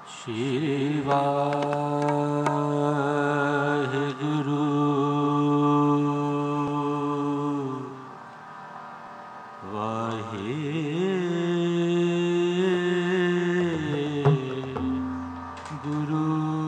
श्री वाहिगुरु वाहिगुरु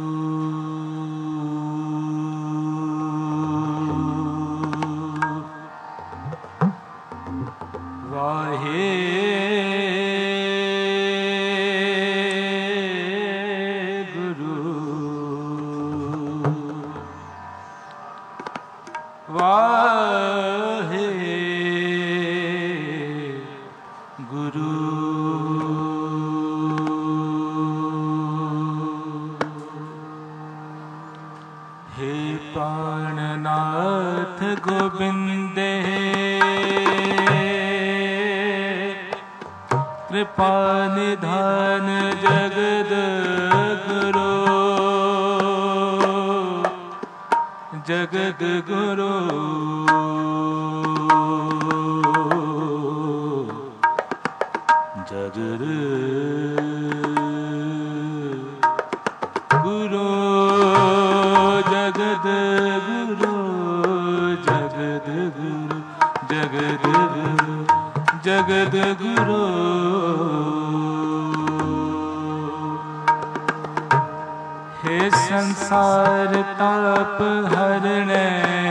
हे प्राणनाथ गोविंदे कृपा निधान जगद गुरु जगद गुरु जगद गुरु जगद गुरु जगद गुरु जगद गुरु जगद गुरु हे संसार ताप हरणे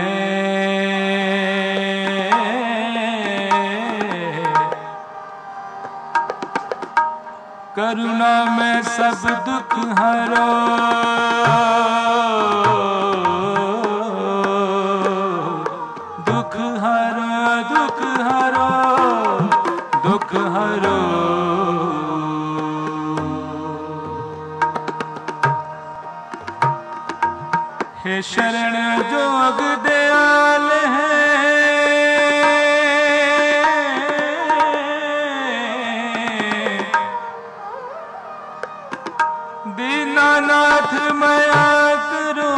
करुणा में सब दुख हरो दुख हरो दुख हरो दुख हरो हे शरण जोग दयाल है दीनानाथ माया करो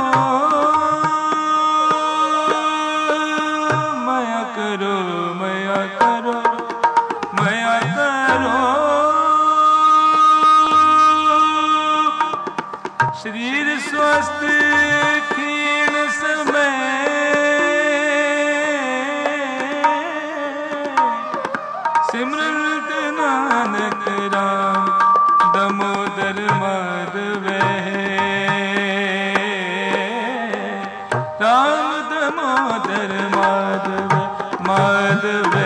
माया करो माया करो माया करो शरीर स्वस्थ क्षीण समय सिमरत नानक राम दामोदर माधवे राम दामोदर माधवे माधवे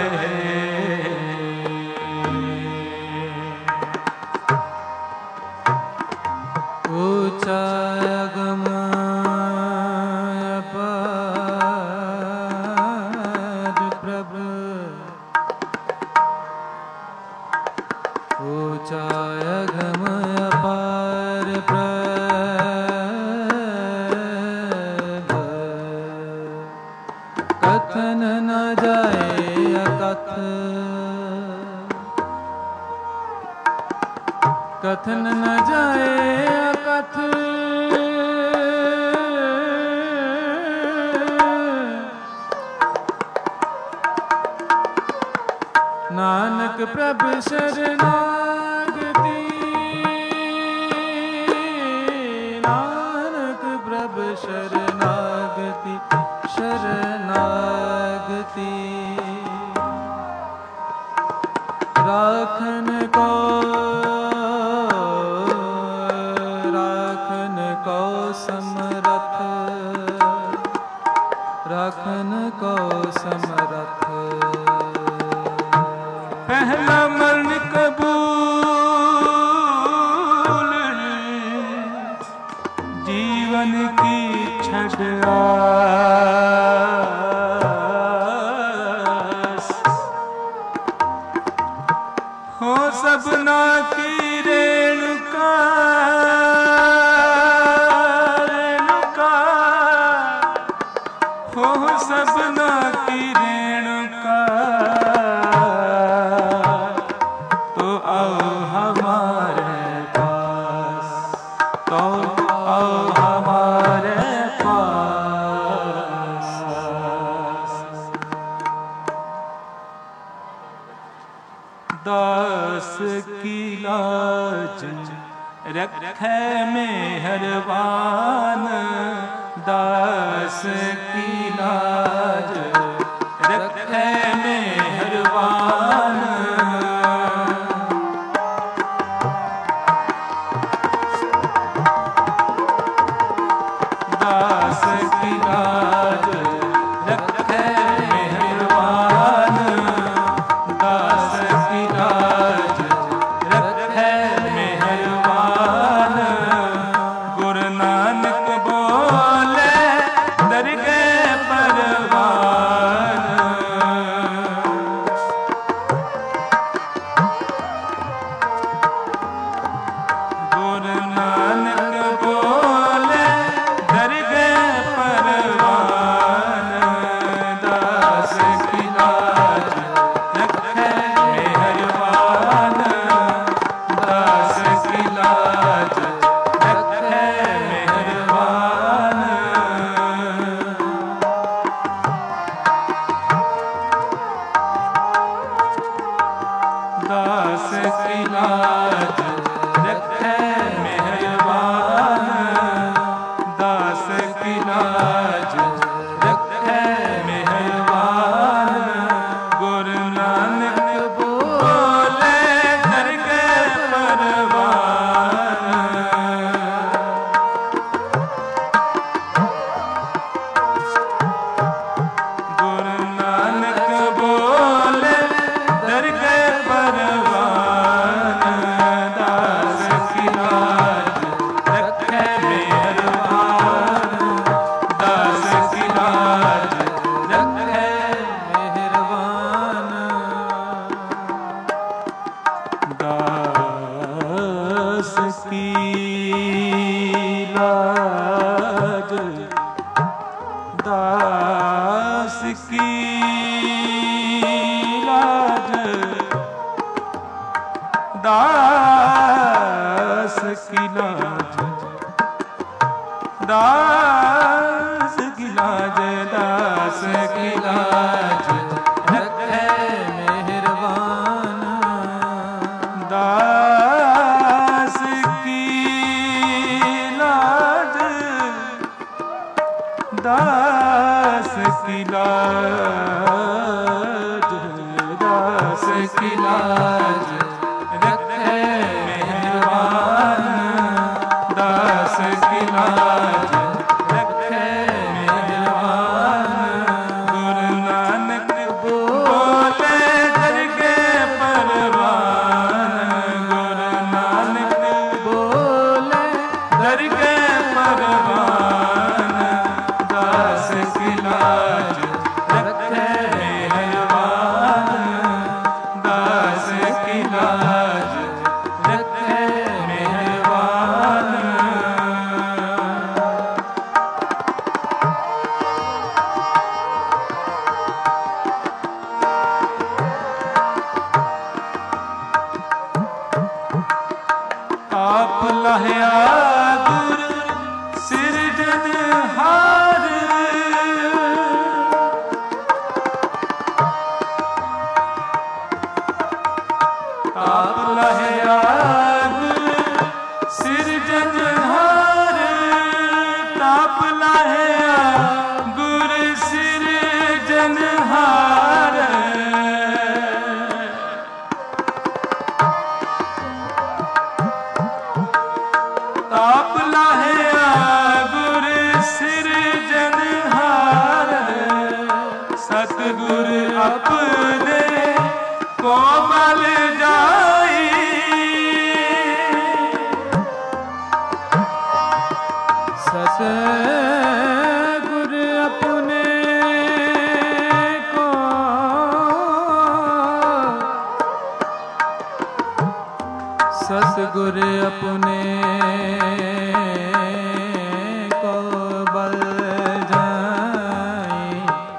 ऊंचा अगम अपार प्रभु ऊंचा अगम अपार प्रभु कथन न जाए अकथ कथन न जाए अकथ नानक प्रभु शरणागति नानक प्रभु शरणागति शरणागति राखन को समरथ राखन को समरथ पहला मन कबूल जीवन की छठ आस हो सबना की रेणुका हो सबना की रेणुका तो आओ हमारे पास तो आओ हमारे पास दास की लाज रखे मेहरबान दास की लाज, रखे मेहरबान दास की लाज, रखे मेहरबान दास की लाज, रखे मेहरबान। गुरु नानक बोले दरगे परवान, गुरु नानक बोले दरगे परवान दास की लाज, रखे मेहरबान दास की लाज, रखे मेहरबान। दास की लाज रखे मेहरबान, दास की लाज रखे मेहरबान। गुरु नानक बोले दरगे परवान, गुरु नानक बोले दरगे परवान दास की लाज रखे मेहरबान, दास की लाज रखे मेहरबान। दास की लाज, दास की लाज, दास की लाज, दास की लाज, दास की लाज रखे मेहरबान। दास की लाज, दास की लाज, दास की लाज रखे मेहरबान, दास की लाज रखे मेहरबान। गुरु नानक बोले दरगे परवान, गुरु नानक बोले दरगे परवान दास की लाज रखे मेहरबान, दास की लाज रखे मेहरबान। आप लहया गुरु सिरजनहार, आप लहया गुरु सिरजनहार, ताप लहया गुरु सिरजनहार। ताप लाहिया गुरु सिरजनहार, सतगुरु अपने कोमल जाई, सतगुरु अपने को, सतगुरु अपने को बल जाई,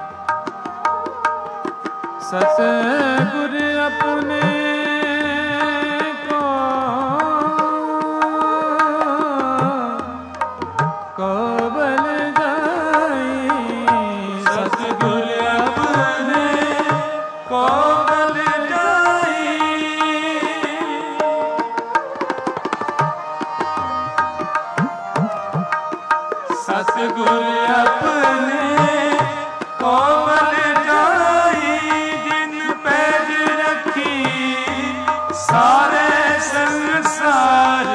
सतगुरु अपने को बल जाई, सतगुरु अपने को बल जाई। सतगुर अपने कोमल जाई, जिन पैज रखी सारे संसार।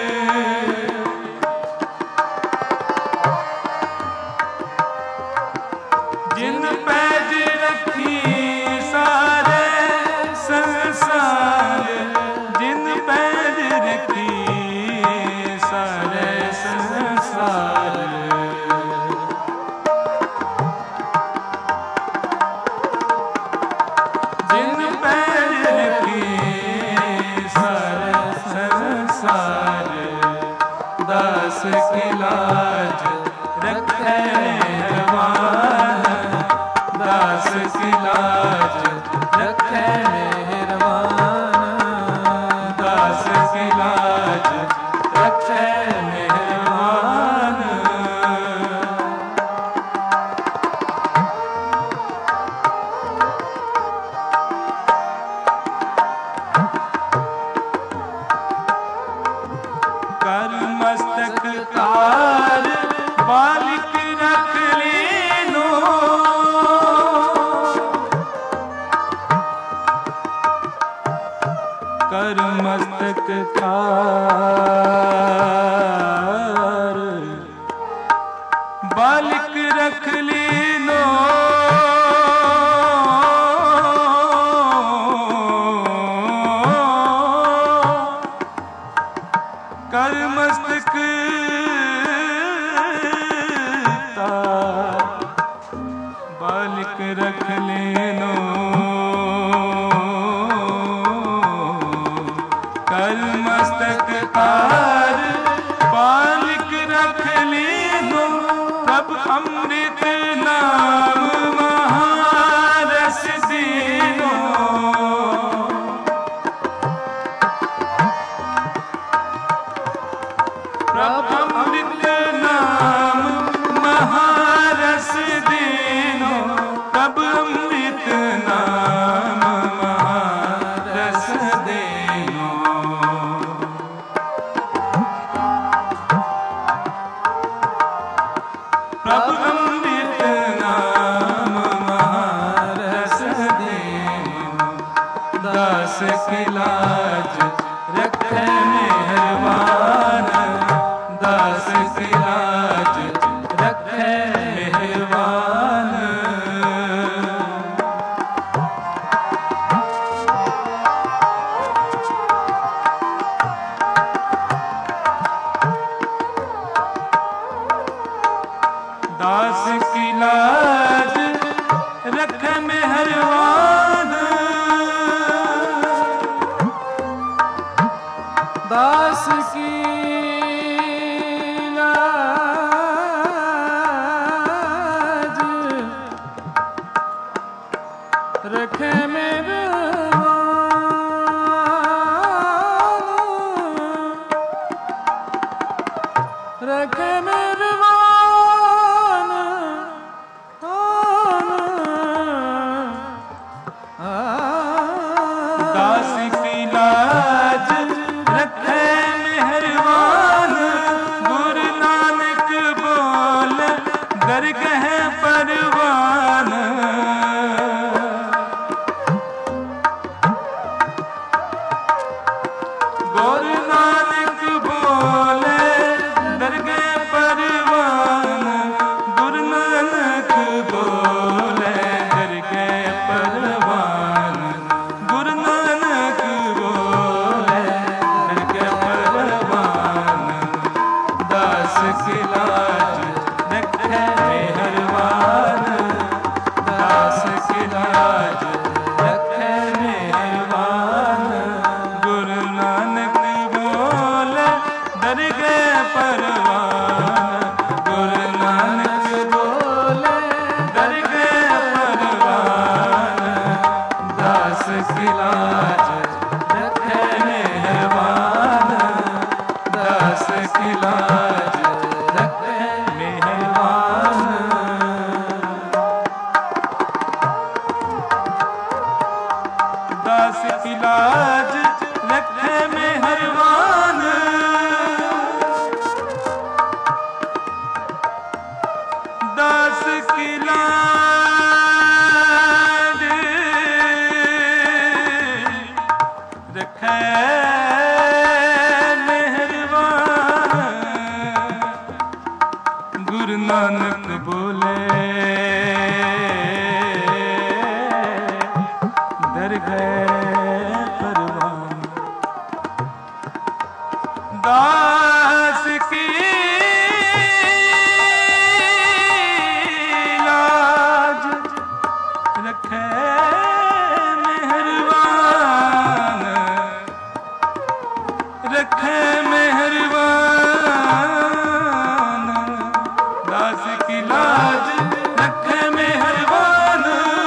जिन पैज रखी सारे संसार, जिन पैज रखी सारे संसार। जिन पैज रखी सारे संसार, दास की लाज रखे मेहरबान, दास की लाज रखे मेहरबान, दास की लाज रखे मेहरबान। कर मस्तक तार बालिक रख लीनो, कर मस्तक तार बालिक रख लीनो, कर मस्तक तार बालिक रख लेनो, कर मस्तक तार बालिक रख लेनो। तब अमृत नाम महारस दीनो, प्रभ अमृत नाम महारस दीनो, प्रभ अमृत नाम महारस दीनो। प्रभ अमृत नाम महारस दीनो, दास की लाज रखे मेहरबान, दास की लाज रखे मेहरबान। दास की लाज रखे मेहरबान, दास की लाज रखे मेहरबान, रखे मेहरबान। दास की लाज रखे मेहरबान, गुरु नानक बोल दरगह परवान। गुरु नानक बोले दरगह परवान, गुरु नानक बोले दरगह परवान, गुरु नानक बोले दरगह परवान। दास की लाज रखे मेहरबान, दास की लाज रखे मेहरबान, गुरु नानक बोले दरगह परवान, गुरु नानक बोले दरगह परवान। दास की लाज रखे मेहरबान, दास की लाज रखे मेहरबान। दास की लाज रखे मेहरबान, दास की लाज रखे मेहरबान, रखे मेहरबान, दास की लाज रखे मेहरबान।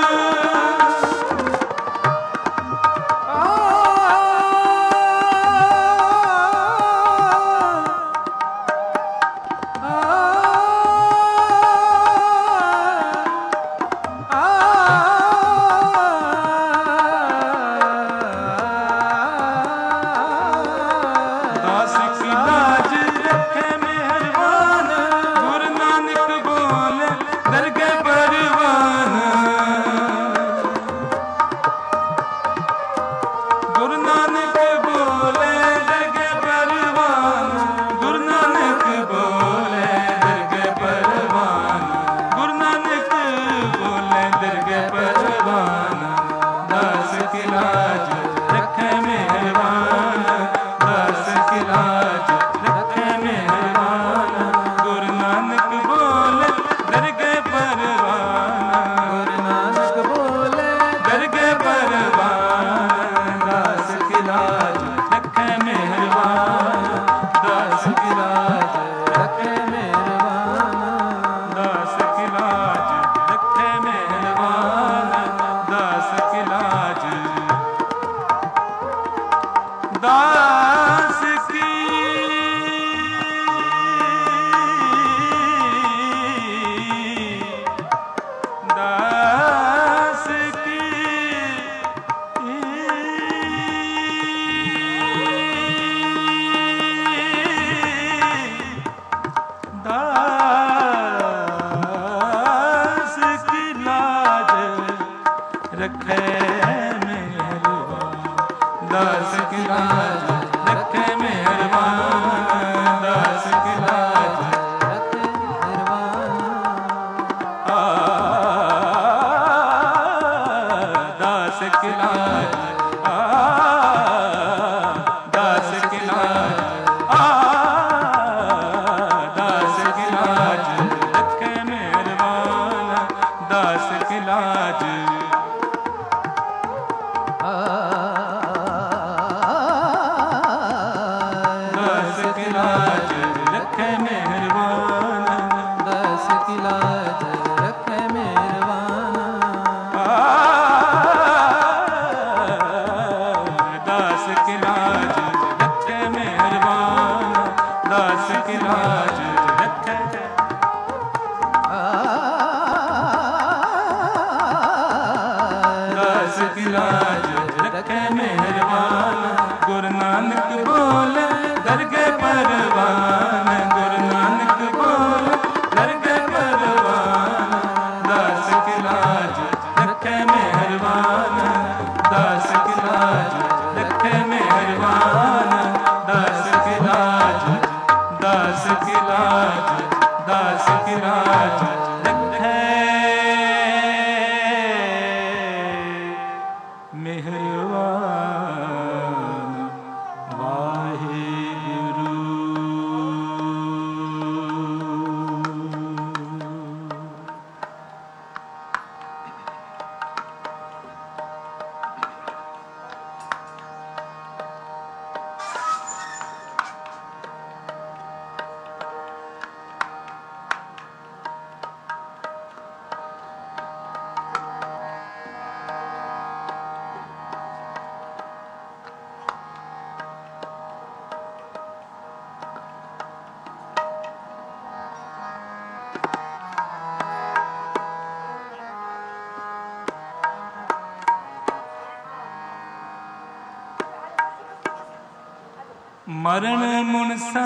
मरण मुनसा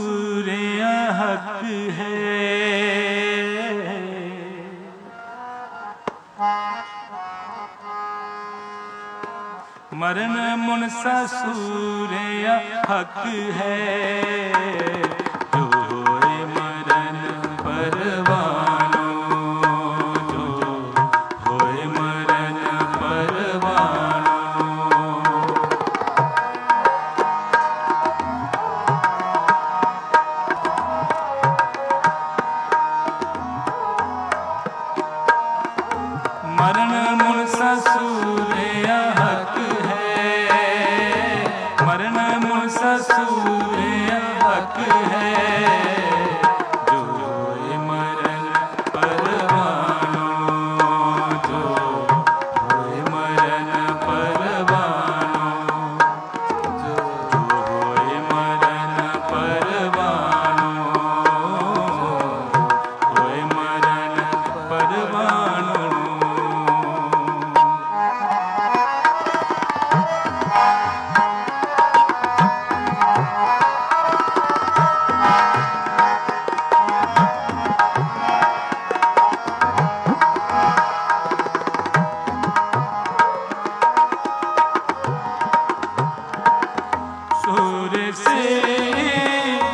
सूर्या हक है, मरण मुनसा सूर्या हक है, जो होए मरण परवानो, जो होए मरण परवानो।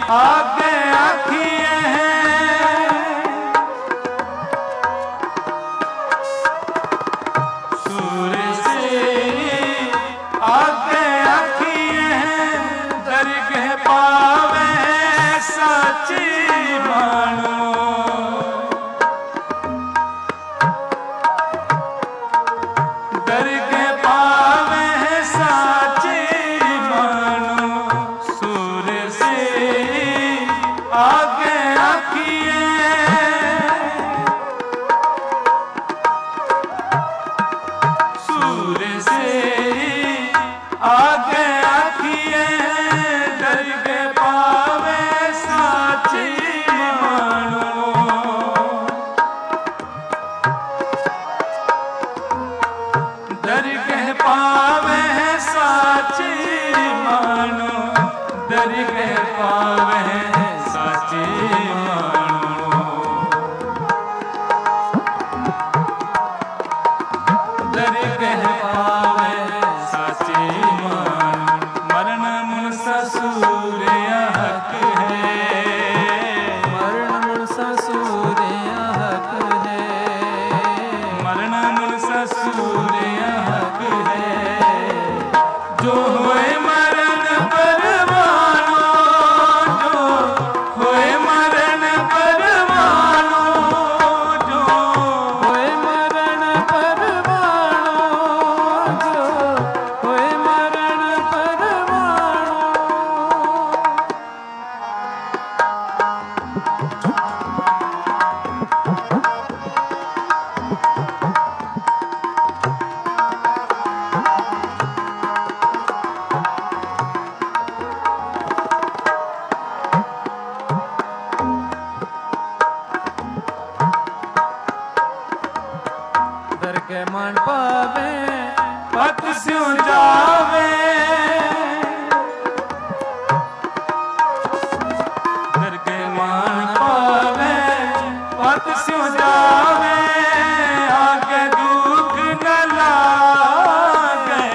आगे आखिए सूर से आगे आखिए दरगह पावे साची मानो दरगह पावे साची मानो सूर से आगे आखिए सूर से आगे आखिए दरगह पावे साची मानो दरगह पावे साची मानो दरगह पावे साची मानो दरगह पावे साची मानो मरण मुन ससुर हक है मरण मुन ससुर हक है मरण मुन ससुर हक है जो होए मरण परवानो जो होए मरण परवानो जो होए मरण परवानो जो होए मरण परवानो दरगह मान पावे पत स्यों जावे दरगह मान पावे पत स्यों जावे आगे दुख न लागे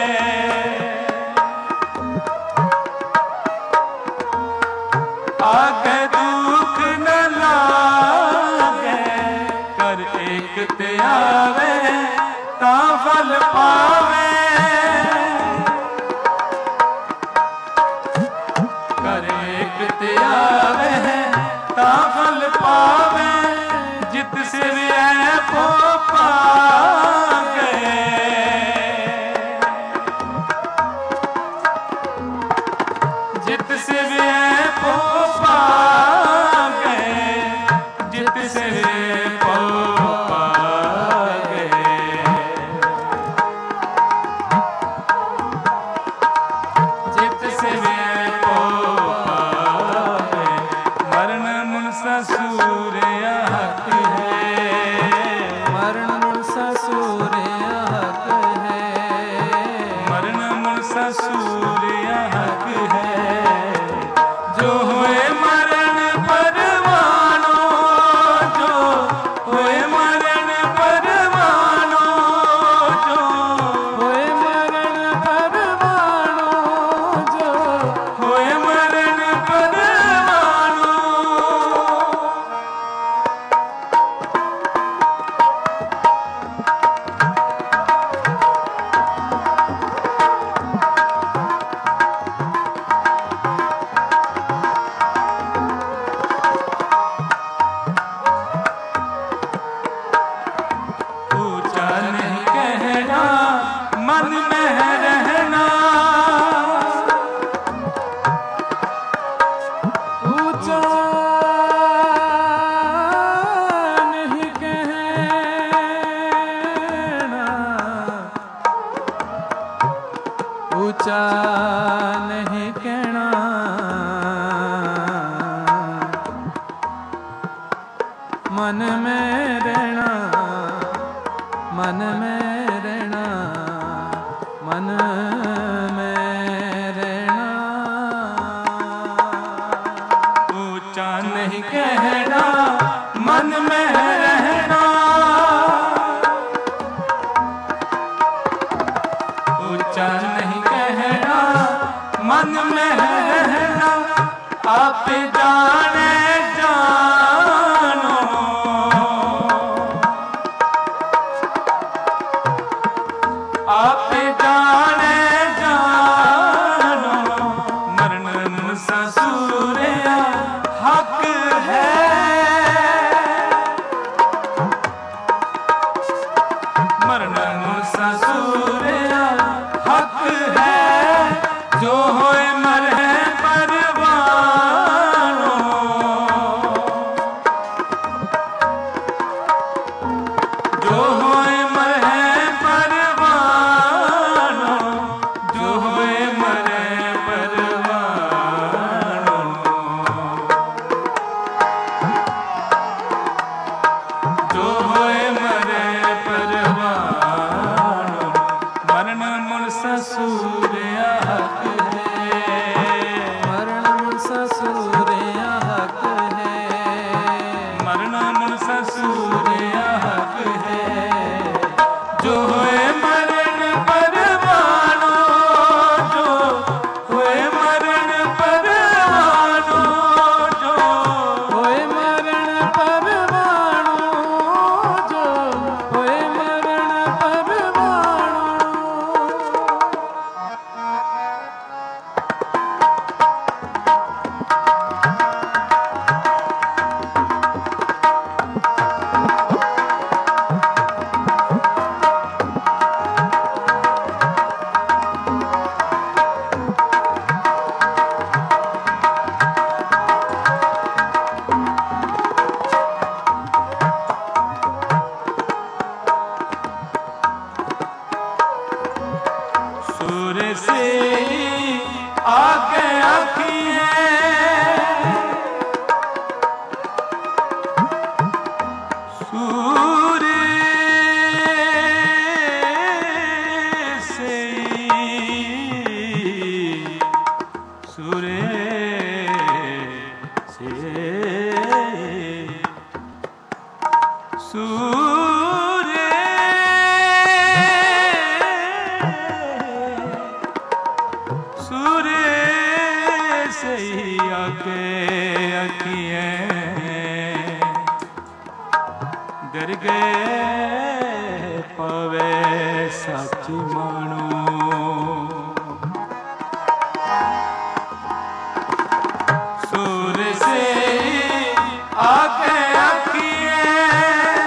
आगे दुख न लागे कर एक ते आवे ता फल पावे कर एक ते आवे ता फल पावे जित सिर है पो पागे जित सिर है पो पागे जित सिर पो पागे जित सिर पो पागे मरण मुन ससुर हक है मरण मुन ससुर हक है मरण मुन ससुर हक है जो हुए मरण परवानो जो हुए मरण परवानो जो होए मरण परवानो जो हुए मरण परवानो ऊंचा नहीं कहना मन में रहना ऊंचा नहीं कहना ऊंचा नहीं कहना मन में रहना मन में रहना मन में रहना ऊंचा नहीं कहना मन में रहना ऊंचा नहीं कहना मन में रहना आप जाने जानो, आप जाने जानो, मरण मुसा सूरया हक है, मरण मुसा सूरया हक है, जो होए मरे परवानो, जो होए मरे परवानो, जो होए मरे परवानो, जो होए मरे परवानो, मरण मुसा सूरया हक है, मरण मुसा सूरया हक है, मरण मुसा सूरया हक है, जो होए मरण परवानो, जो होए मरण परवानो, जो होए मरण परवानो, जो होए मरण परवानो। सूर से आगे आखियाँ, सूर से, सूर से, सूर सूरे से आके अखियाँ डर गए पवे सच मानो, सूर से आके अखियाँ,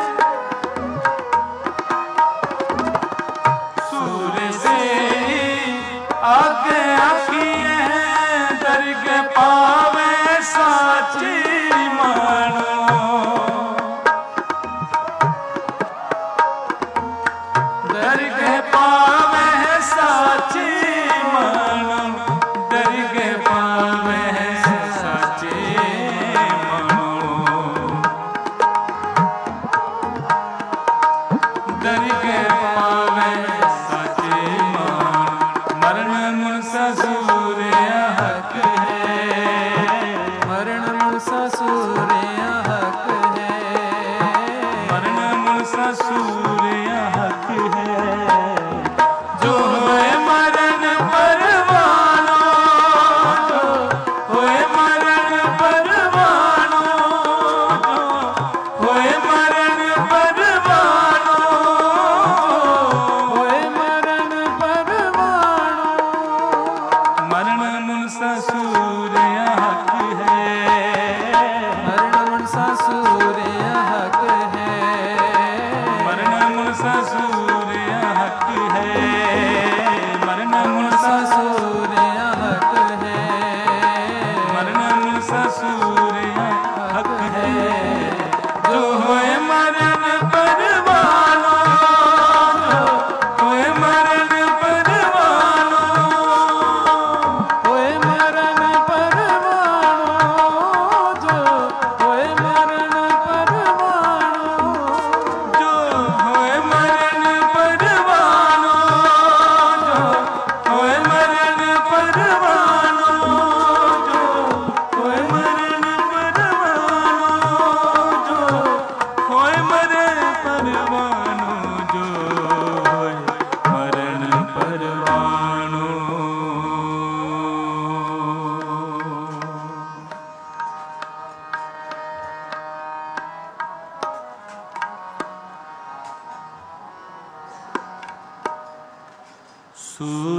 सूर से आगे आखियाँ दर्ग पावे साची मानो, दर्ग पावे साची मानो, दर्ग पावे साची मानो, दर्ग पावे साची मानो, मरण मुसा सूरया हक है, मरण मुसा सूरया हक है, मरण मुसा सूरया हक है, जो होए मरण परवानो, जो होए मरण परवानो, जो होए मरण परवानो, होए मरण परवानो। मरण मुसा सूरया हक है, मरण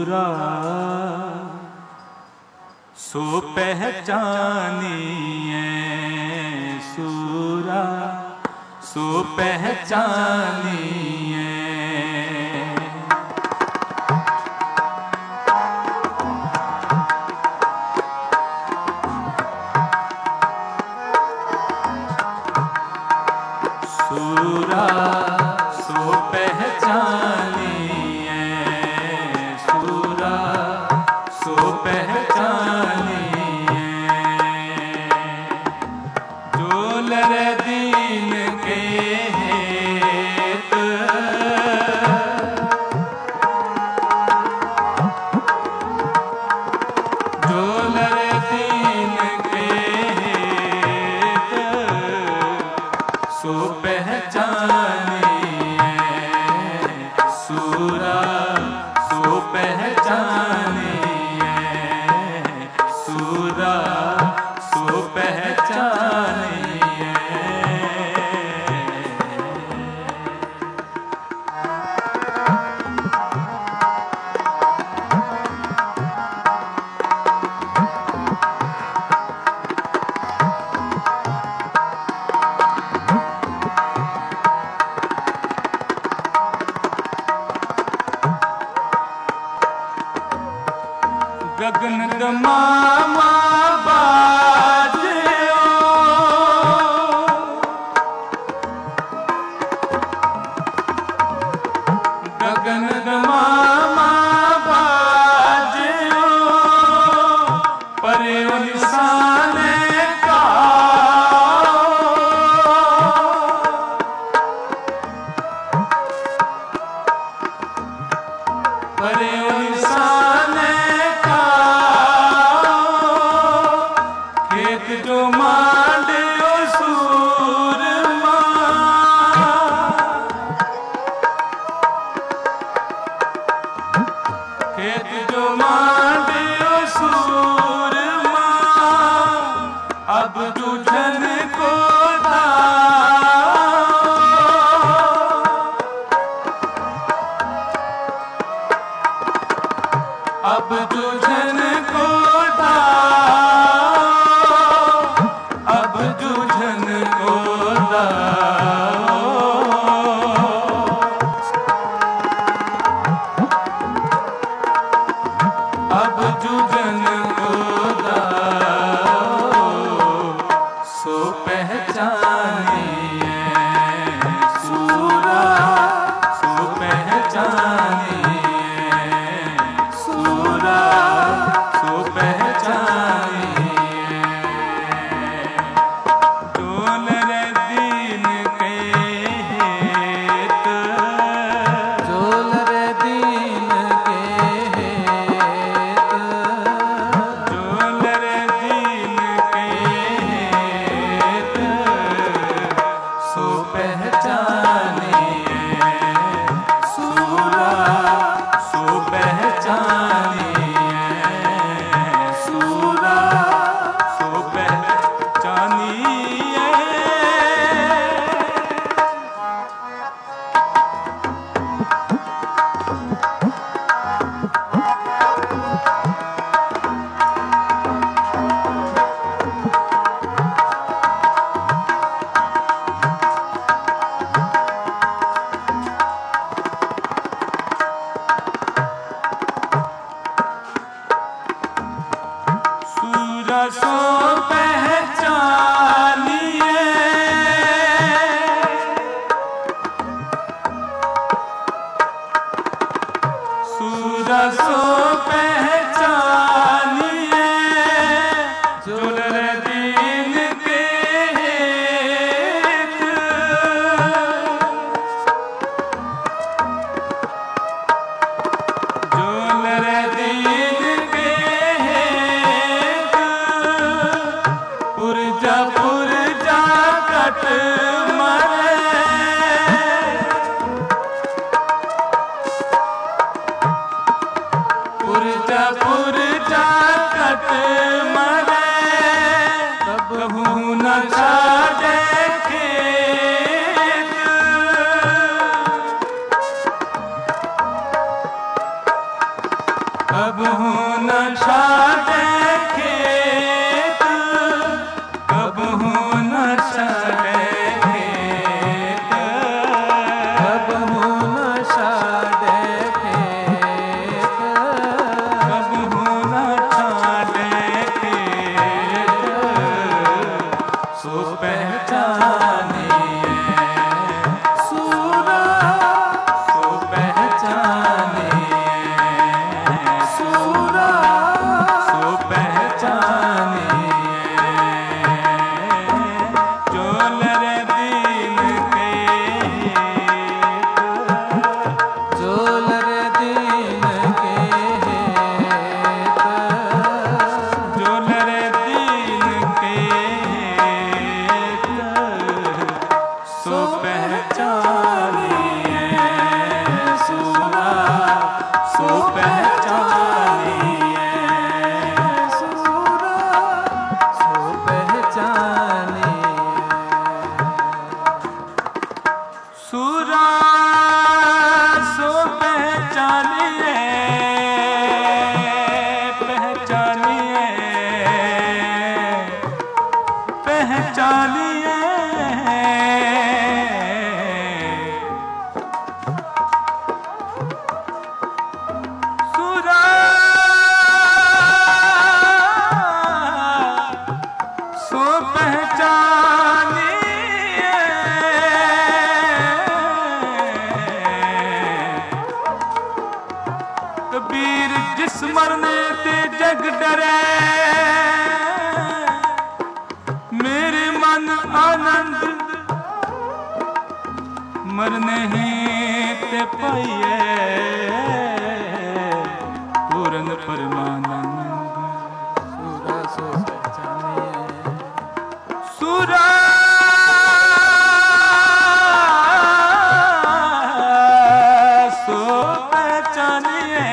सूरा सो पहचानिए, सूरा सो पहचानिए। सूरा सो पहचानिए, सूरा सो पहचानिए। जो लर दीन के हेत, जो लर दीन के हेत सो पहचानिए, सूरा सो पहचानिए, सूरा सो पहचानिए। गगन दमामा बाजो, गगन दमामा बाजो, परे निशाने का परे निशाने जो मांडियो सूरमा, खेत जो मांडियो सूरमा, अब जूझन को अब जूझन को अब जूझन को दाओ, अब जूझन को दाओ, सो पहचानिए, सूरा सो पहचानिए, सूरा सो पहचानिए। सो पहचानिए, सूरा सो पहचानिए, जो लर दीन के हेत, जो लर दीन के पुरजा कट मरे, पुरजा कट मरे, कबहू न छाड़े खेत, सो पहचानिए सूरा सो पहचानिए सूरा सो पहचानिए जो लरे दीन के जो लरे दीन के जो लरे दीन के सो पहचानिए सूरा सो पहचानिए सूरा सो पहचानिए सूरा सो पहचानिए पहचानिए पहचानिए सूरा सो पहचानिए कबीर जिस मरने ते जग डरे मेरे मन आनंद मरने ही ते पाइए पूर्ण परमानंद सूरा सो पहचानिए सूरा सो पहचानिए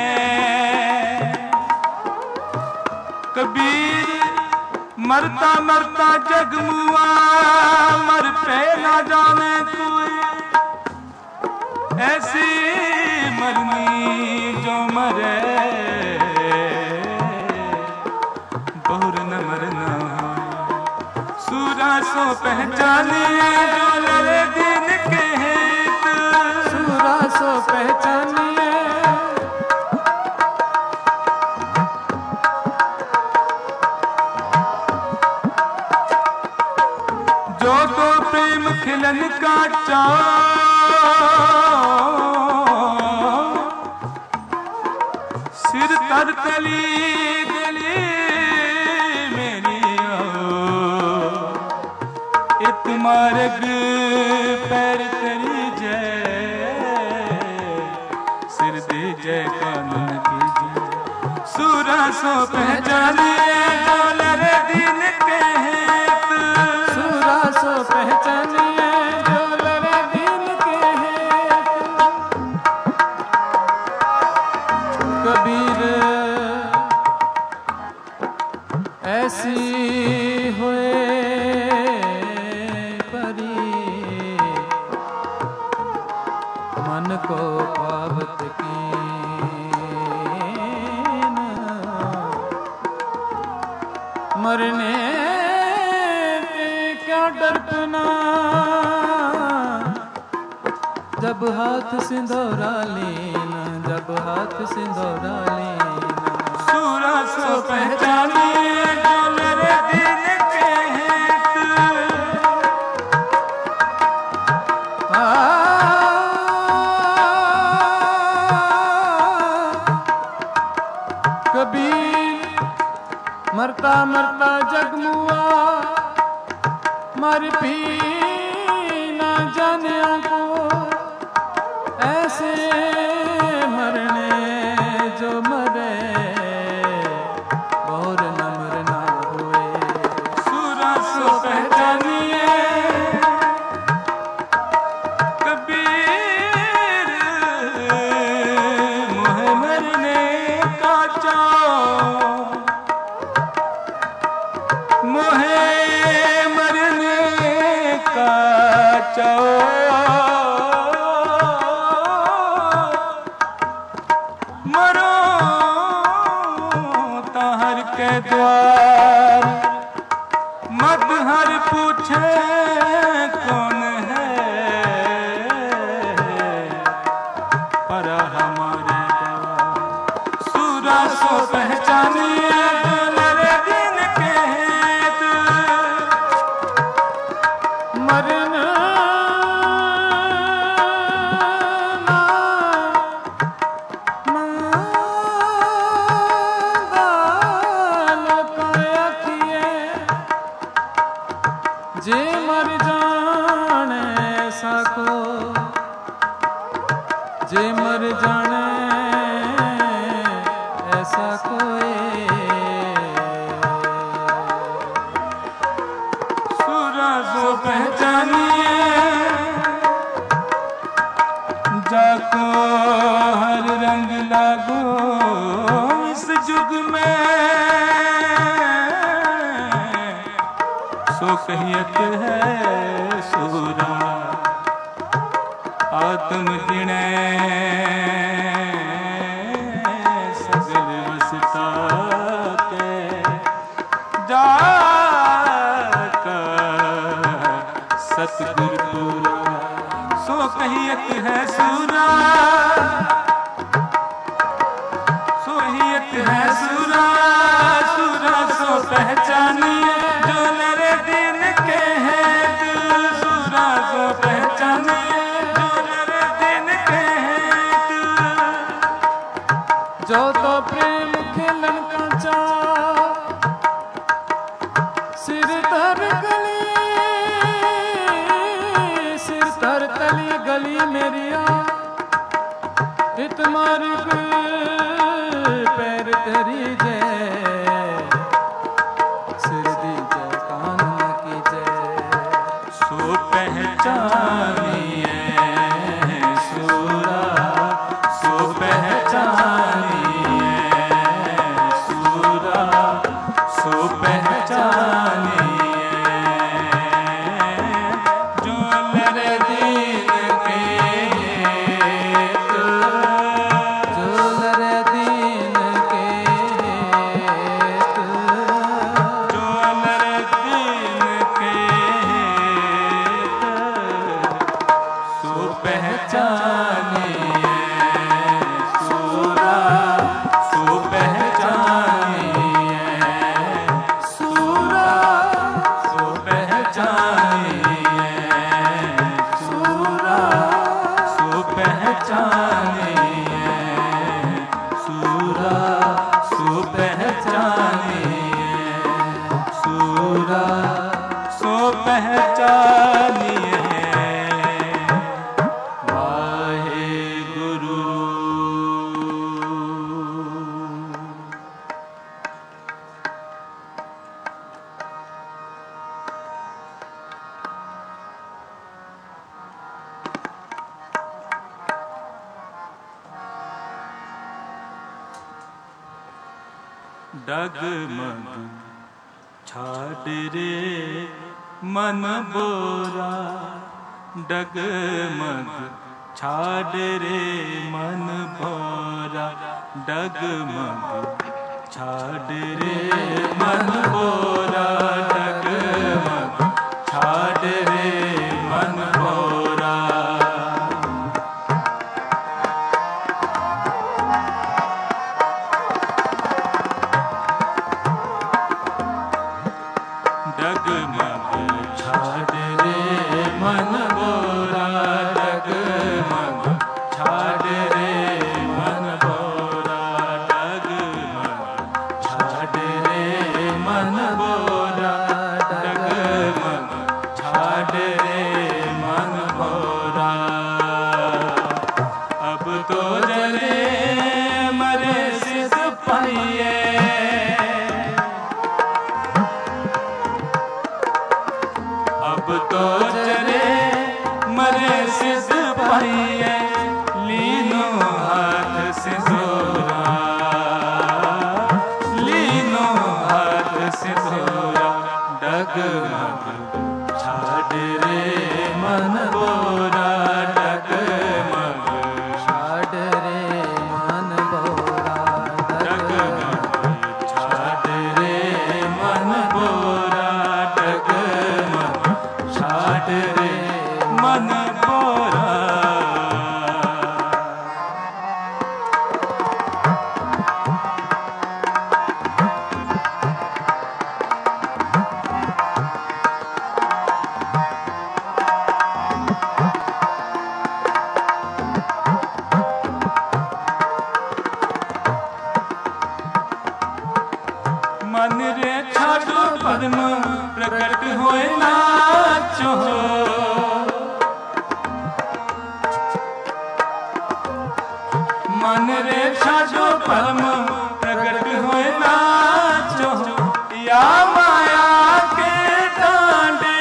कबीर मरता मरता जग मुआ मर पे ना जाने कोई ऐसी मरनी जो मरे बहुर न मरना सूरा सो पहचानिए जो लरे दिन के हित सूरा सो पहचानिए जो तो प्रेम खिलन का सिर तर तली गली मेरी इत मार्ग पैर तरी जय सिर दे जय कानून कीजिए सूरा सो पहचानिए जो लरे दिन के हित सूरा सो पहचानिए जो लरे दिन के हित कबीर ऐसी हुए परी मन को पावत कीन मरने पे क्या डरपना जब हाथ सिंदूरा लेना जब हाथ सिंदूरा लेना सूरा सो पहचानिए जो मेरे दिल के हित कबीर मरता मरता जगमुआ मर भी ना जाने को ऐसे मरने जो मरे और न मरना हुए सूरा सो पहचानिए कबीर मुहे मरने का चाओ मुहे मरने का चाओ मरो ताहर के द्वार मत हर पूछे कौन है पर हमारे सूरा सो पहचानिए जो लरे दिन के हित जे मर जाने ऐसा को, जे मर जाने ऐसा कोई सूरा सो पहचानिए जाको हर रंग लागो इस जुग में, सो कहियत है सूरा आत्म दिने सगल वसता के जाका सतगुर पूरा, सो कहियत है सूरा, सो कहियत है सूरा, सूरा सो पहचानिए जो नरे दिन के हैं तू, सूरा सो पहचानिए जो नरे दिन के हैं तू, जो तो प्रेम खेलन का चा सिर धर गली, सिर धर तली गली मेरिया इत मार्ग पैर धरी जय, सिर दी जय कान की जय, सो पहचानिए सूरा, सो पहचानिए सूरा, सो पहचानिए जो नरे दीन के जो नरे दीन के जो नरे दीन के सो पहचानिए सूरा, सो पहचानिए सूरा, सो पहचानिए सूरा, सो पहचानिए सूरा, सो पहचानिए सूरा, सो पहचानिए वाहेगुरु। डगमग छाड़ रे मन बोरा, डगमग छाड़ रे मन बोरा, डगमग छाड़ रे मन बोरा, डगमग छाड़ रे मन बोरा, डगमग छाड़ रे मन बोरा, डगमग छाड़ रे मन बोरा, डगमग छाड़ रे मन बोरा, डगमग छाड़ रे मन बोरा, अब तो जले मरे सिस पाइए, अब तो चले मरे सिस पाइए, लीनो हाथ से जोरा, लीनो हाथ से जोरा, डगमग छाड़ रे मन बोरा, डगमग छाड़ रे मन बोरा, डगमग छाड़ रे मन बोरा, डगमग छाड़ रे मन बोरा। मन रे छाड़ो पद्म प्रकट होए ना, नाचो मन रे छाड़ो परम प्रकट होए नाचो या माया के डांडे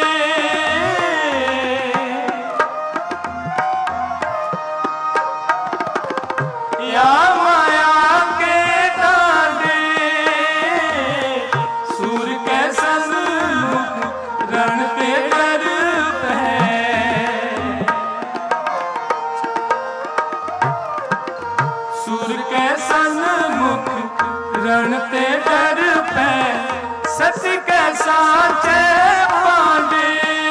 या माया के डांडे सूर के सन्मुख रण पे कर सूर के सन्मुख रण ते डर पे सत्य के साचे पांडे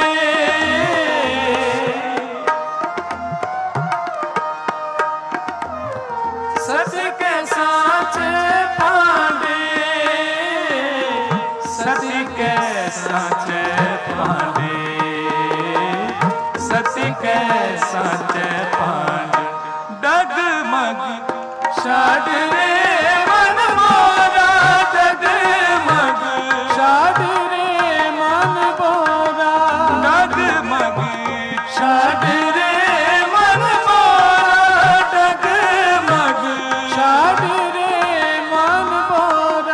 सत्य के साचे पांडे सत्य के साचे पांडे सत्य के साचे पांडे डगमग छाड़ रे मन मोरा डगमग छाड़ रे मन मोरा डगमग छाड़ रे मन मोरा डगमग छाड़ रे मन मोरा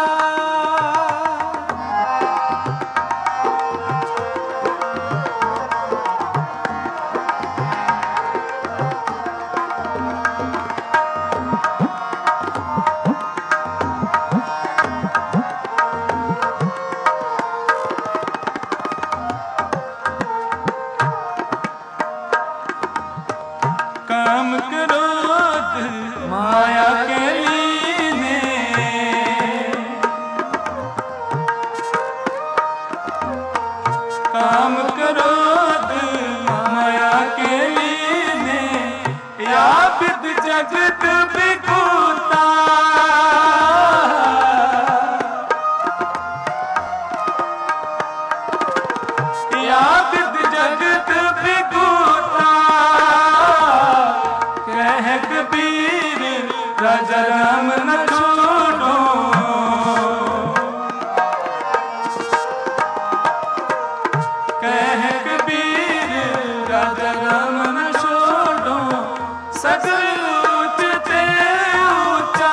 काम क्रोध माया के लीने काम क्रोध माया के लीने या विद जगत विकूता या विद जगत विकूता कबीर राजा राम न छोड़ो कह कबीर राजा राम न छोड़ो सगल ऊंचते ऊंचा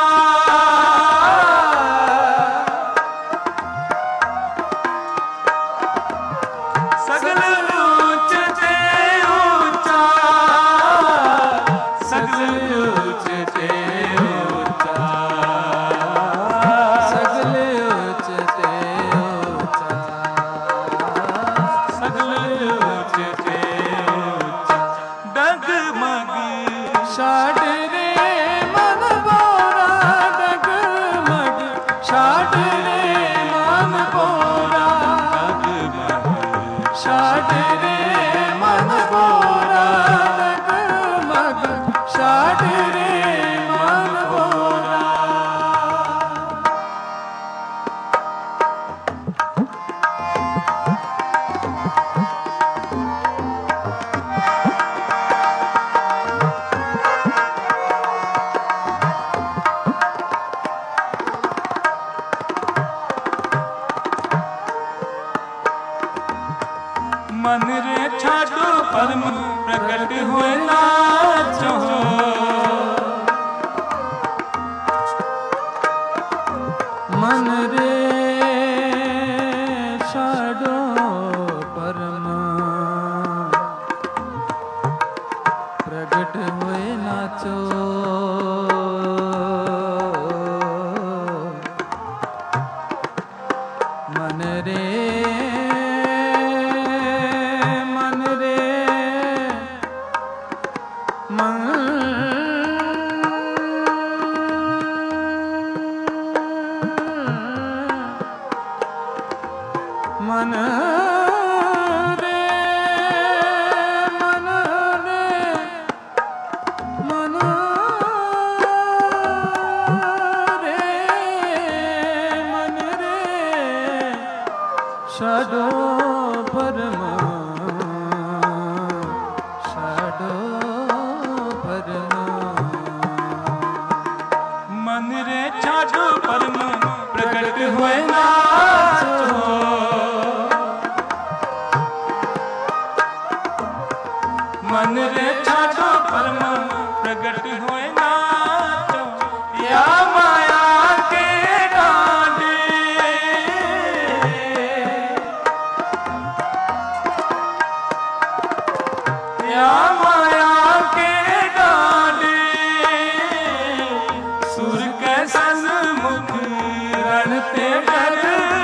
सगल ऊंचते ऊंचा सगल छाड़ रे मन बोरा डगमग छाड़ रे मन बोरा डगमग छाड़ रे मन बोरा डगमग छाड़ रे मन बोरा मन रे छाड़ो परम प्रकट हुए नाचो मन रे छाड़ो परम प्रकट हुए नाचो मन रे मन रे मन रे मन रे मन रे छाड़ो परम छाड़ो परम मन रे छाड़ो परम प्रकट हुए नाचो मन रे छाड़ो परम प्रगट होए नाचो या माया के डांडे या माया के डांडे सुर के सन्मुख रणते डर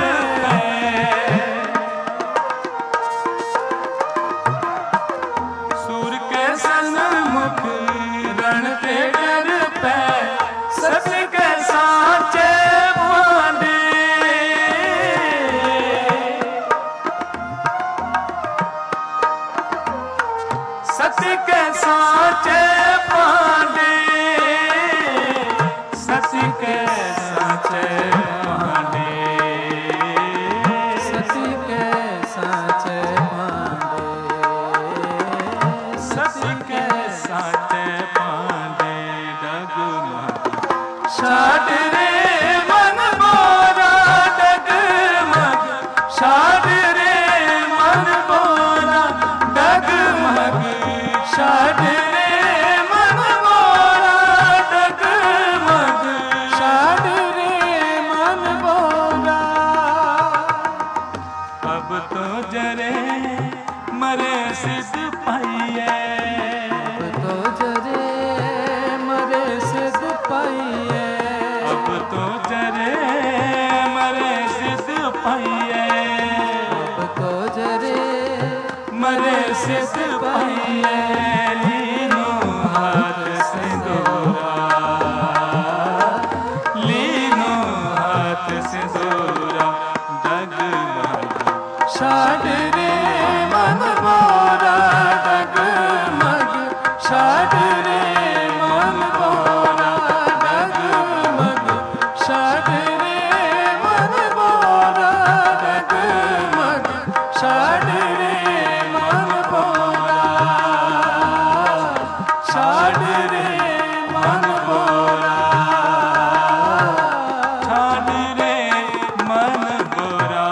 सुर के सन्मुख रणते डर पे सत्य के साचे पांडे सत्य के साचे पांडे सत्य के साचे पांडे सती के साचे पांडे सत्य के साचे पांडे डगमग छाड़ रे मन बोरा डगमग छाड़ रे मन बोरा डगमग छाड़ रे मन बोरा डगमग छाड़ रे मन बोरा अब तो जरे मरे सिद्ध पाइए तो जरे मरे सिद्ध पाइए अब तो जरे मरे सिद्ध पाइए अब तो जरे मरे सिद्ध पाइए लीनो हाथ सिंदूरा लीनो हाथ सिंदूरा डगमग छाड़ रे मन बोरा डगमग छाड़ रे मन बोरा डगमग छाड़ रे मन बोरा डगमग छाड़ रे मन बोरा छाड़ रे मन बोरा छाड़ रे मन गोरा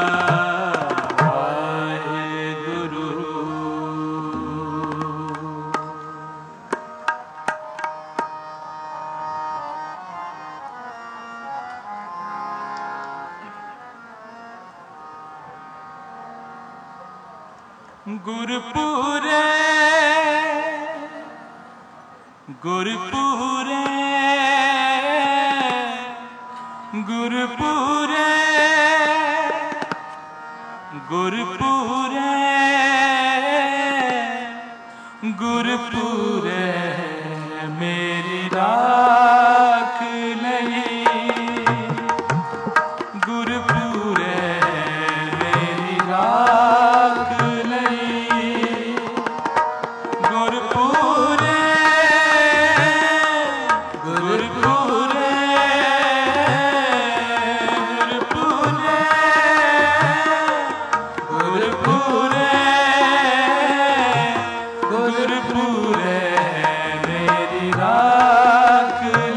वाहेगुरु गुरपुरे गुरपुरे गुरपुरे गुरपुरे गुरपुरे मेरी राख नहीं गुरपुरे मेरी राख नहीं गुरपुरे गुरपुरे गुरपुरे गुरपुरे गुरपुरे मेरी राख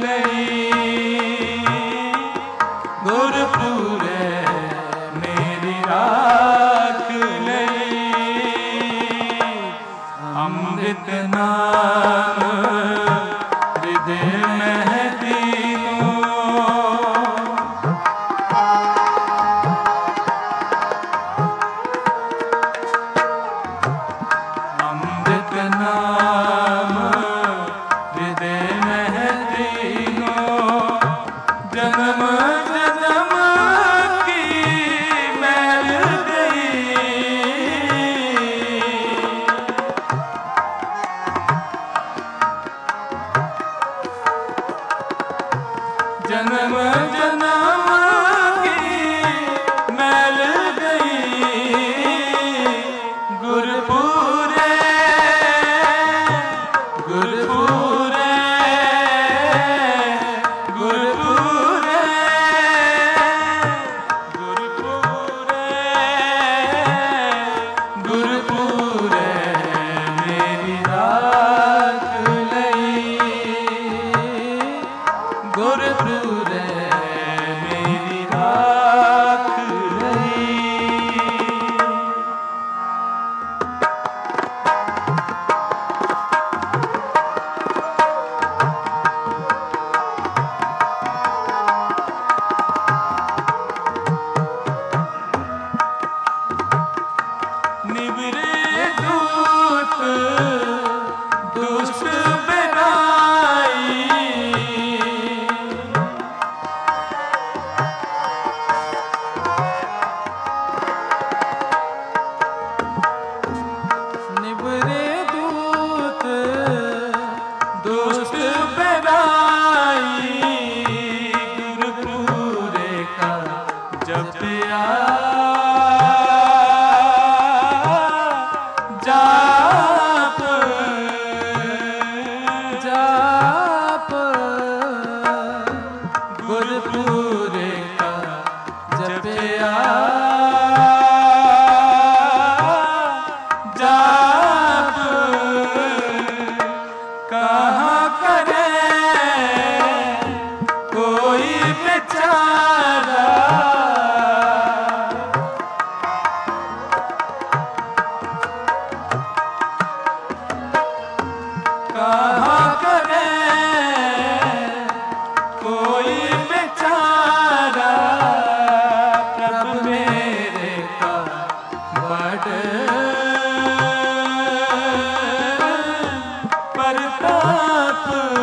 परताप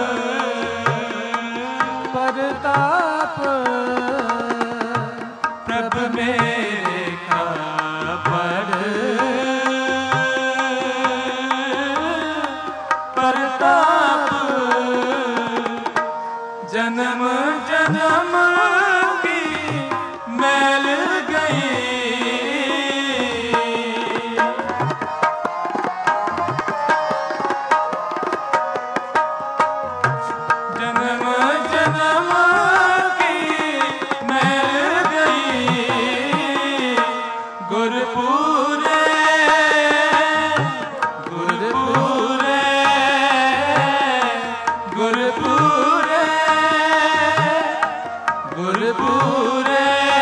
परताप प्रभ मेरे का बड़ परताप जन्म जन्म की मैल गई जन्म जन्म की मैल गई गुरपुरे गुरपुरे गुरपुरे गुरपुरे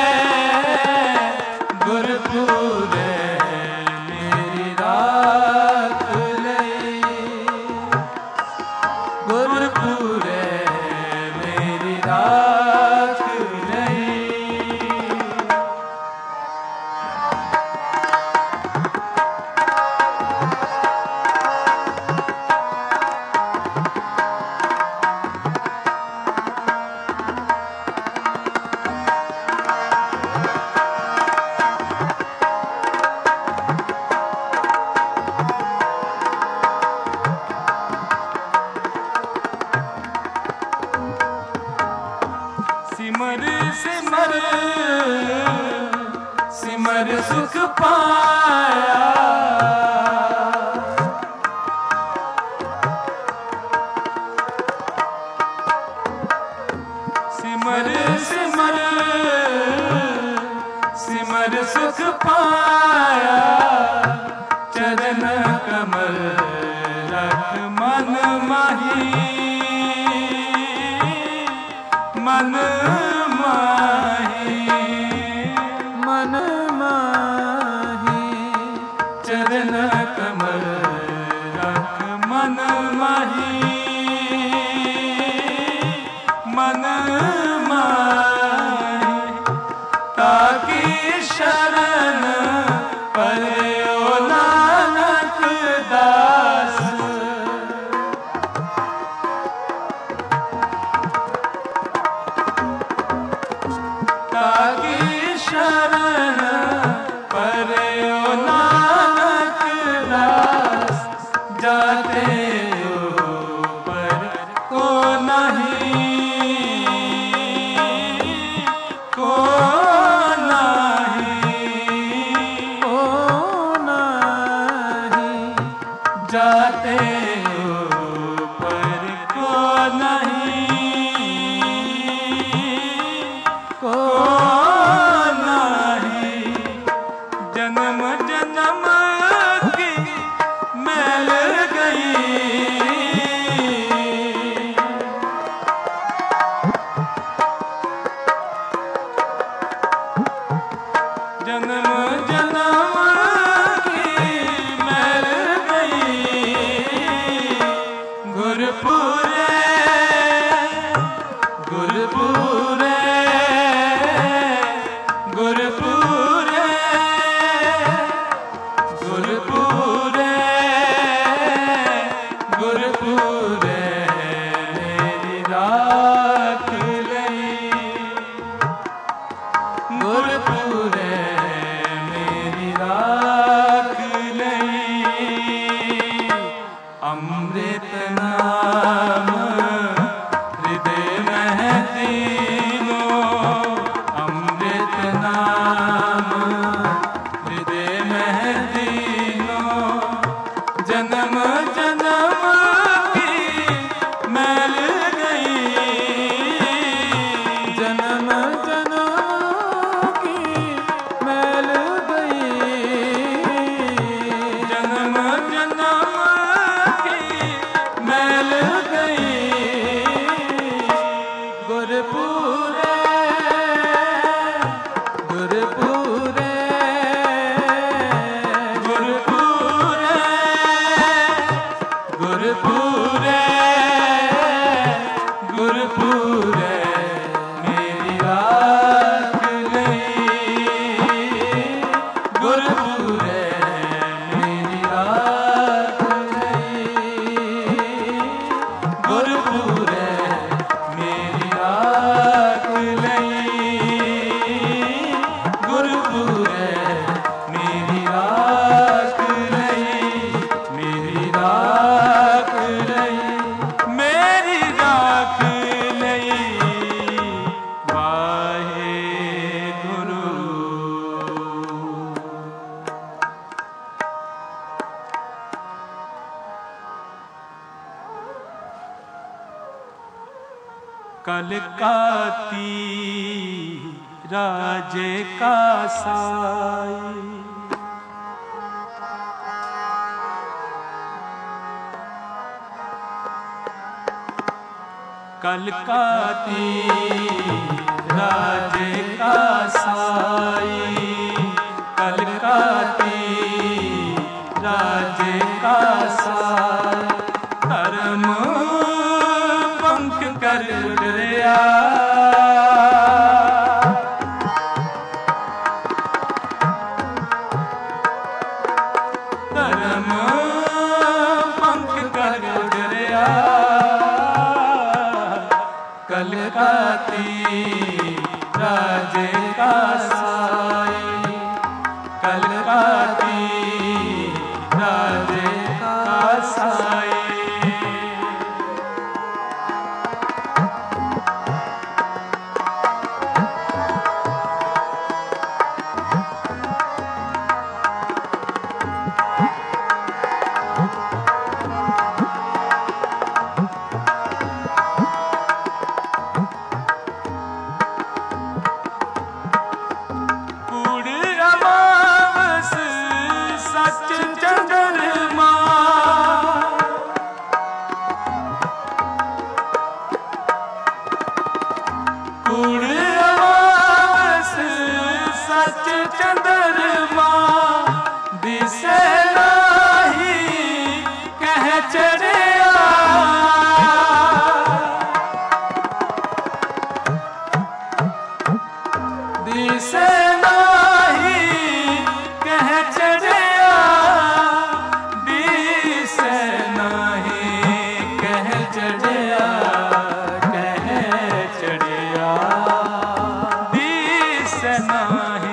गुरपुरे मेरी रात लई गुरपुरे मेरी रात लई सिमर सिमर सिमर सुख पाया सिमर सिमर सिमर सुख पाया चरण कमल रख मन माही मन माही मन माही चरण कमल रख मन माही मन माही ताकि शरण पयो नानक दास ताकि शरण पयो नानक दास जाते ऊपर को नहीं को नहीं जाते ऊपर को नहीं जन्म जन्म की मैल गई जन्म जन्म की मैल गई गुरपुरे गुरपुरे गुरपुरे कलकाती राजे का साई। कलकाती राजे का साई, कलकाती राजे का साई। धर्म पंख कर डरिया, धर्म पंख कर डरिया। कलकाती राजे का साई, कलकाती राजे का साई। चंद्रमा दिसे नाही कह चढ़िया, दिसे नाही कह चढ़िया, दिसे नाही कह चढ़िया, कह चढ़िया। दिसे नाही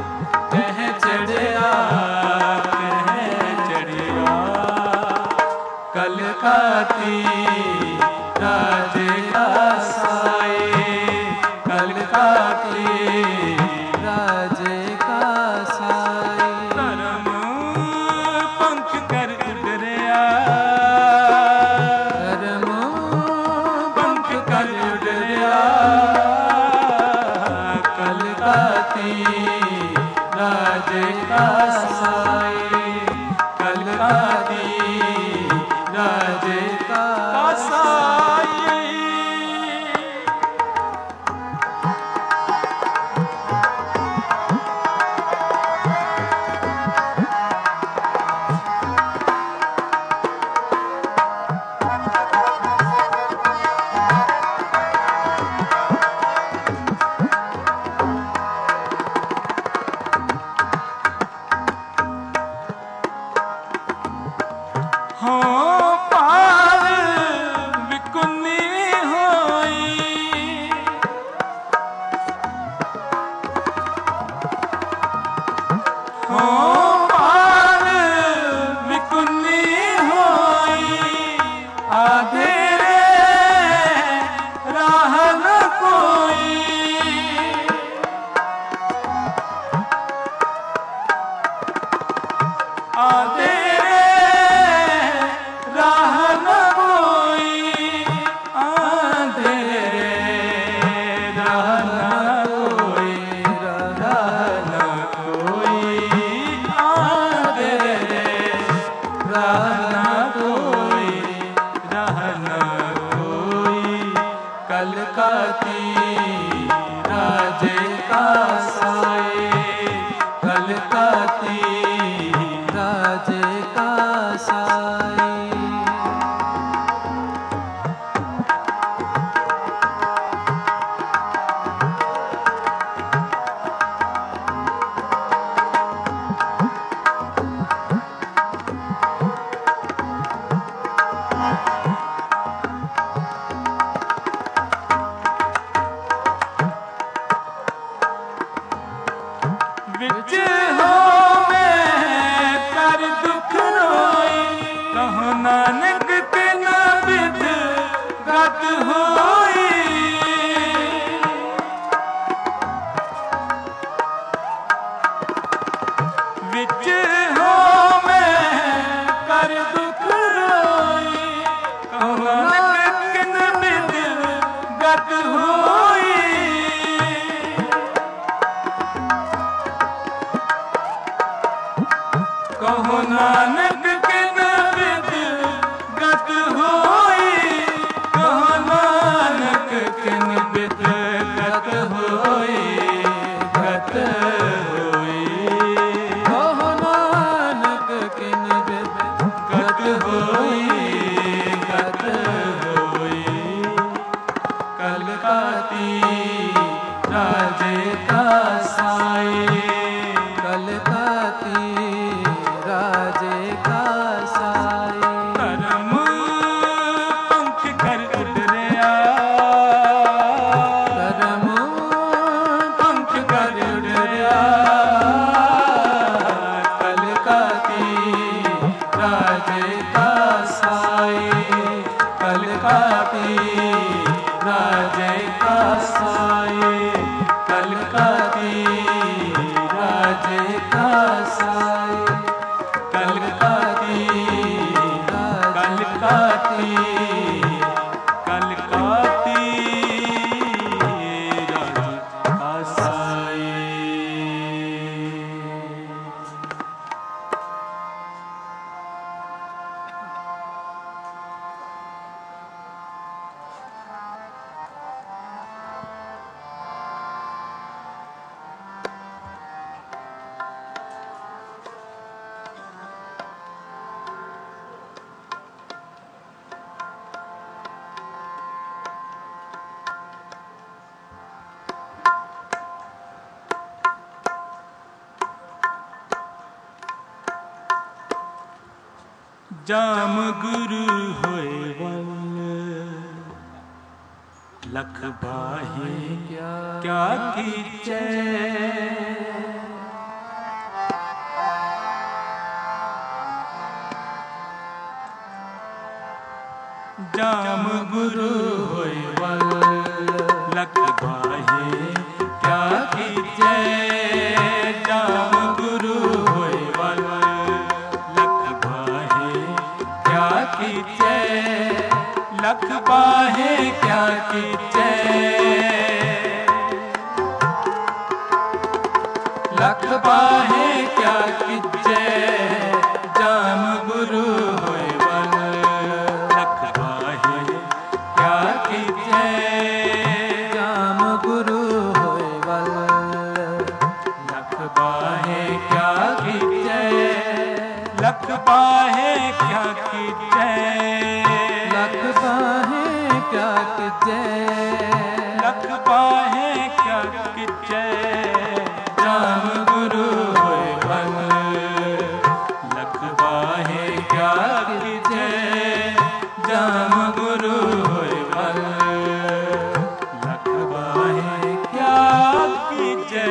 कलकाती राजे का साई, कलकाती राजे का साई। धर्म पंख कर डरिया, धर्म पंख कर डरिया। कलकाती राजे का साई, कलकाती राजे का साई। हो पार विकुनी होई, हो पार विकुनी होई। आधेरे राह न कोई, आधेरे राह न कोई, आधेरे राह न कोई, राह न कोई, आधेरे राह न कोई, राह न कोई। कलकाती राजे का साई, कलकाती राजे का साई। विच हो में कर दुख रोई, कहो नानक तिन विध गत होई। विच हो में कर दुख रोई, कहो नानक तिन विध गत कहो नानक किन विद गत होई, कहो नानक किन विद गत होई, गत होई, कहो नानक किन विद गत होई, गत होई। कलकाती राजे का साई, कलकाती राजे का साई। करम पंख कर उडरिया, करम पंख कर उडरिया। कलकाती राजे का साई, कलकाती राजे का साई, कलकाती राजे का साई, कलकाती कलकाती कलकाती राजे का साई। जाम गुरु होए वल लख बाहे क्या कीचे, जाम गुरु होए वल लख बाहे क्या कीचे, जाम गुरु होए वल कीचे, लख बाहे क्या कीचे, लख बाहे क्या कीचे। जाम गुरु होए वल लख बाहे क्या कीचे, जाम गुरु होए वल लख बाहे क्या कीचे, लख बाहे क्या कीचे, लख बाहे क्या कीचे, लख बाहे क्या कीचे। जाम गुरु होए वल लख बाहे क्या कीचे, जाम गुरु होए वल लख बाहे क्या कीचे।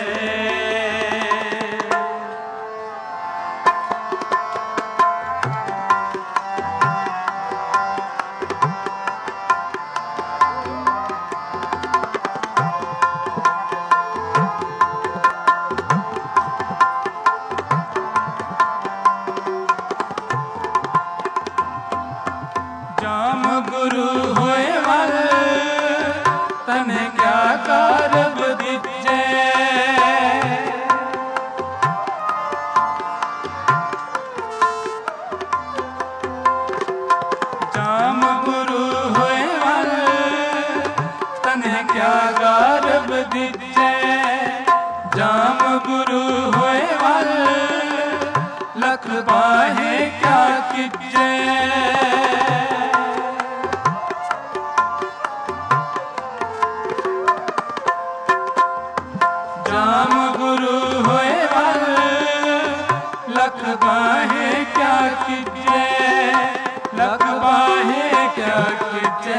जाम गुरु होए वल तने क्या कारब दिचे, जाम गुरु होए वल तने क्या कारब दिचे, जाम गुरु होए वल लख बाहे क्या कीचे, जाम गुरु होए वल लख बाहे क्या कीचे, लख बाहे क्या कीचे,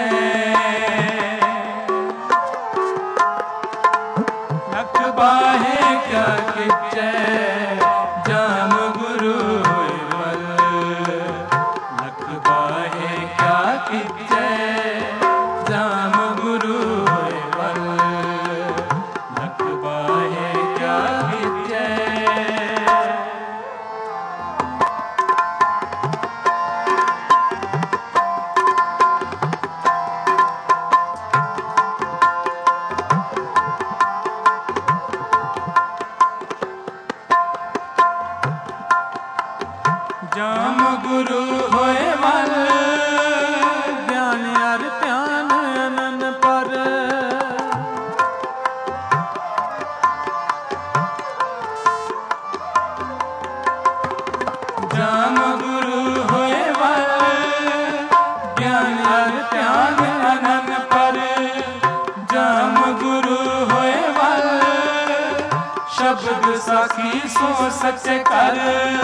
लख बाहे क्या कीचे। जाम गुरु होए वल लख बाहे क्या कीचे, जाम गुरु होए वल लख बाहे क्या कीचे। गुरु होए वल, ज्ञान अर ध्यान अनन पर। जाम गुरु होए वल, ज्ञान अर ध्यान अनन पर। जाम गुरु होए वल, शब्द साखी सो सच कर।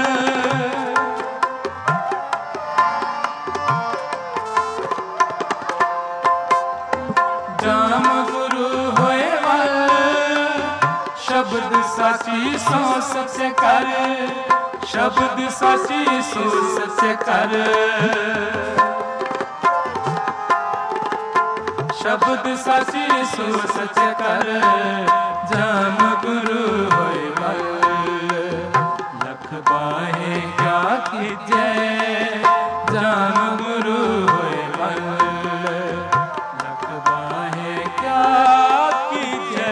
जाम गुरु होए वल, शब्द साची सो सच कर। शब्द साची सो सच कर। शब्द साची सो सच कर। जाम गुरु होए वल, लख बाहे क्या कीजे। जाम गुरु होए वल, लख बाहे क्या कीजे।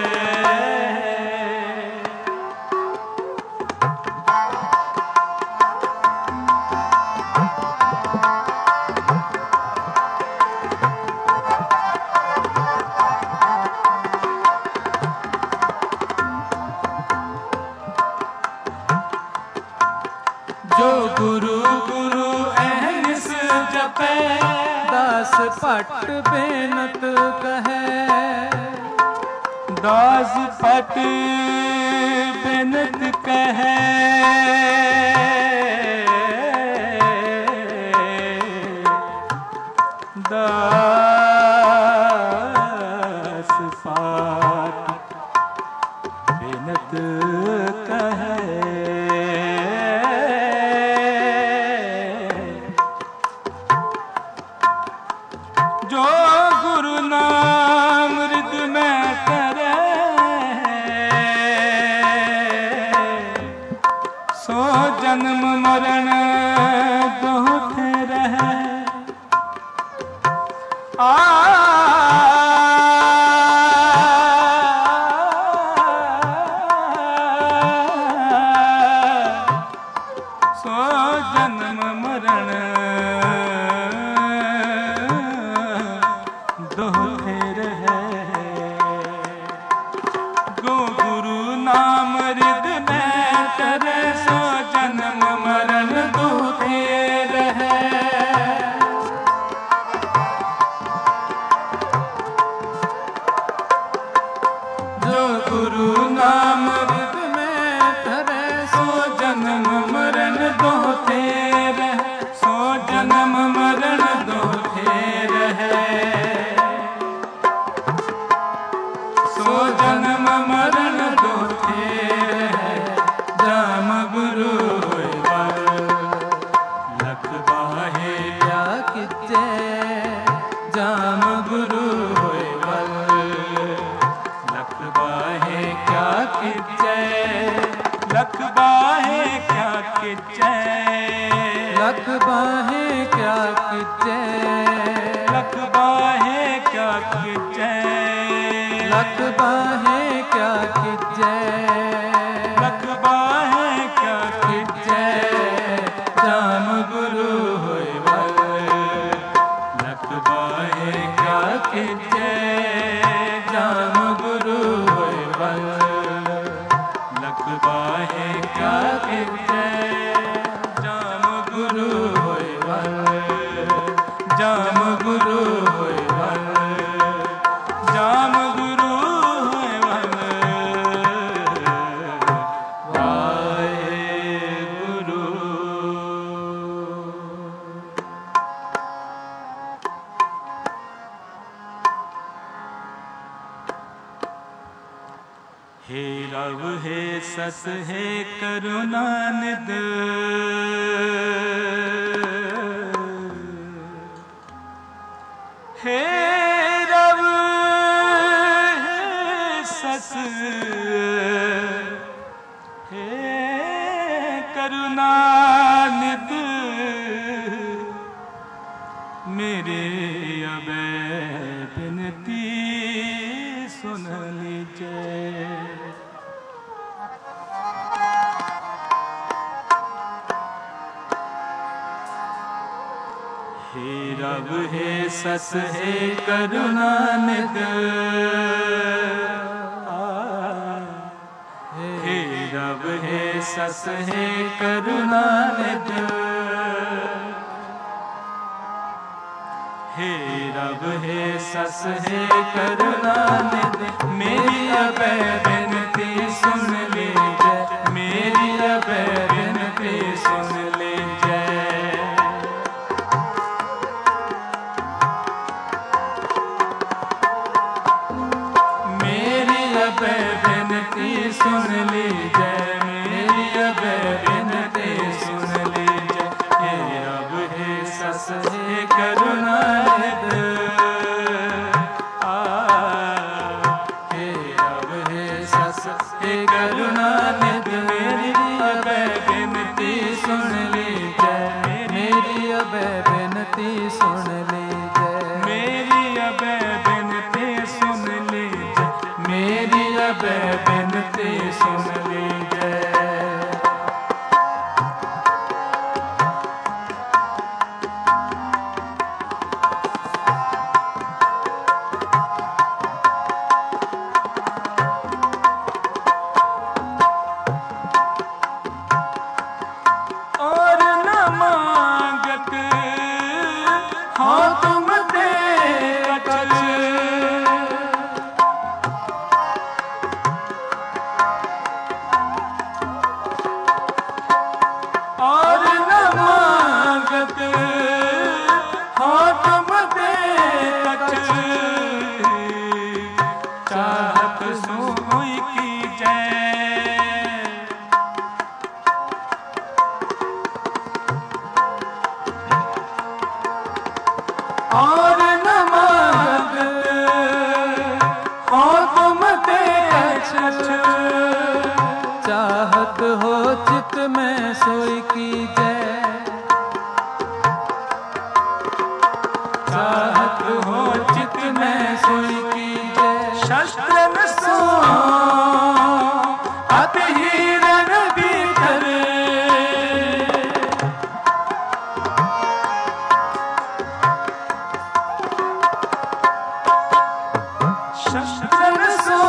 जो गुरु गुरु अहनिस जपे, दास पट बेनत कहे। दास पट बेनत कहे। दास पट बेनत कहे। जो गुरु नाम हृद में करे, सो जन्म मरण दोहते रहे। सो जन्म मरण दोहते रहे। गो गुरु नाम हृद में करे, सो जन्म मरण दोहते रहे। जो गुरु नाम हृद में धरे, सो जन्म मरण दोहते रहे। सो जन्म मरण दोहते रहे। सो जन्म मरण दोहते रहे। जाम गुरु होए वल, लख बाहे क्या कीजे। जाम गुरु होए वल, लख बाहे क्या कीजे। लख बाहे क्या कीजे। लख बाहे क्या कीजे। लख बाहे क्या कीजे। लख बाहे क्या कीजे। लख बाहे क्या कीजे। जाम गुरु होए वल, लख बाहे क्या कीजे। जाम गुरु होए वल, लख बाहे क्या कीजे। जाम गुरु होए वल, जाम गुरु होए वल, जाम गुरु होए वल। वाहेगुरु। हे रव हे सस हे करुणा निध। हे रव हे सस हे करुणा निध। मेरे अबे बिनती सुन लीजिए। हे रब हे सस हे करुणा निधि, हे रब हे सस हे करुणा निधि, हे रब हे सस हे करुणा निधि। मेरी अभय विनती सुन लीजिए, मेरी अभय विनती सुन लीजिए। मेरी अभय विनती सुन लीजिए, मेरी अभय विनती सुन लीजिए। हे रब हे सस हे करुणा निधि, हे रब हे सस हे करुणा निधि। मेरी अभय विनती सुन लीजिए, मेरी अभय विनती सुन लीजिए, मेरी अभय विनती सुन लीजिए, मेरी अभय विनती सुन लीजिए। और न मांगत हो तुम दे कछ, और न मांगत हो तुम दे कछ। चाहत सोई की जय, और न मांगत हो तुम दे कछ। चाहत हो चित में सोई कीजय, चाहत हो चित में सोई कीजय। शस्त्र न सो अति हीरन भीतर, शस्त्र न सो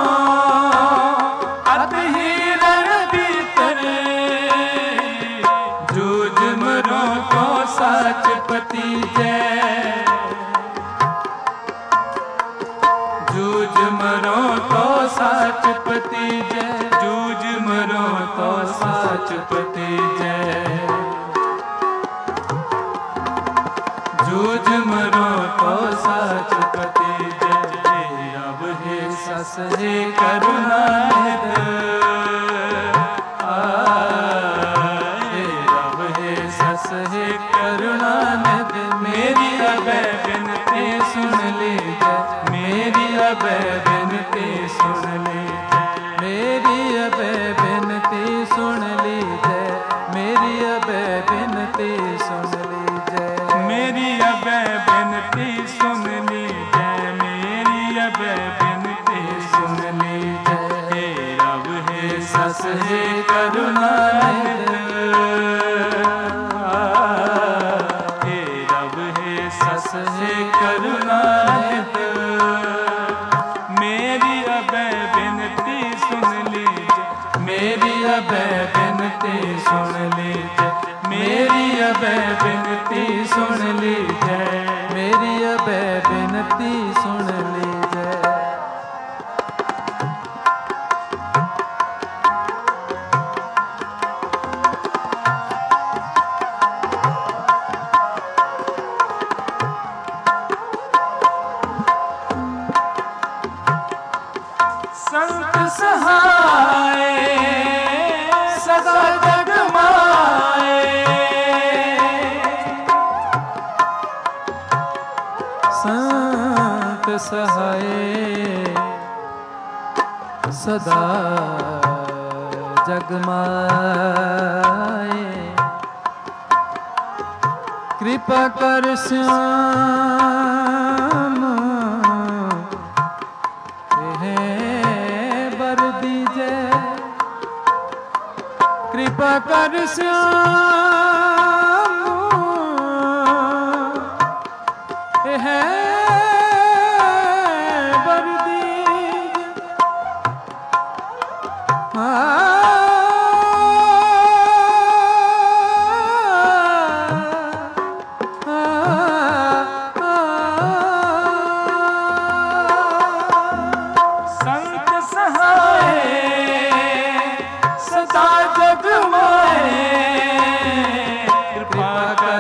अति हीरन भीतर। जूझ मरो तो साच पति जय, जूझ मरो तो साच पति जय, जूझ मरो तो साच पति जय, जूझ मरो तो साच पति जय। हे रब हे सस हे करुणा निधि, हे रब हे सस हे करुणा निधि। मेरी अभय विनती सुन लीजिए, मेरी अभय विनती सुन लीजिए। मेरी अभय विनती सुन लीजिए, मेरी अभय विनती सुन लीजिए, मेरी अभय विनती सुन लीजिए, मेरी अभय विनती सुन लीजिए। हे रब हे सस हे करुणा निधि, हे रब हे सस हे करुणा निधि। मेरी अभय विनती सुन लीजिए, मेरी अभय विनती सुन लीजिए, मेरी अभय विनती सुन लीजिए, मेरी अभय विनती सुन लीजिए। संत सहाय सदा जग माए, संत सहाय सदा जग माए। कृपा कर श्याम बर दीजे, कृपा कर श्याम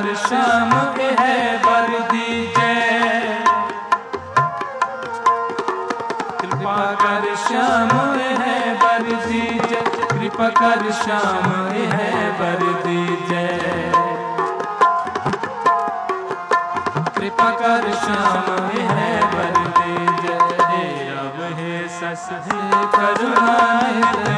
कर श्याम है बर दीजे, कृपा कर श्याम है बर दीजे, कृपा कर श्याम है बर दीजे, कृपा कर श्याम है बर दीजे। अब हे सस हे करुणानिधि,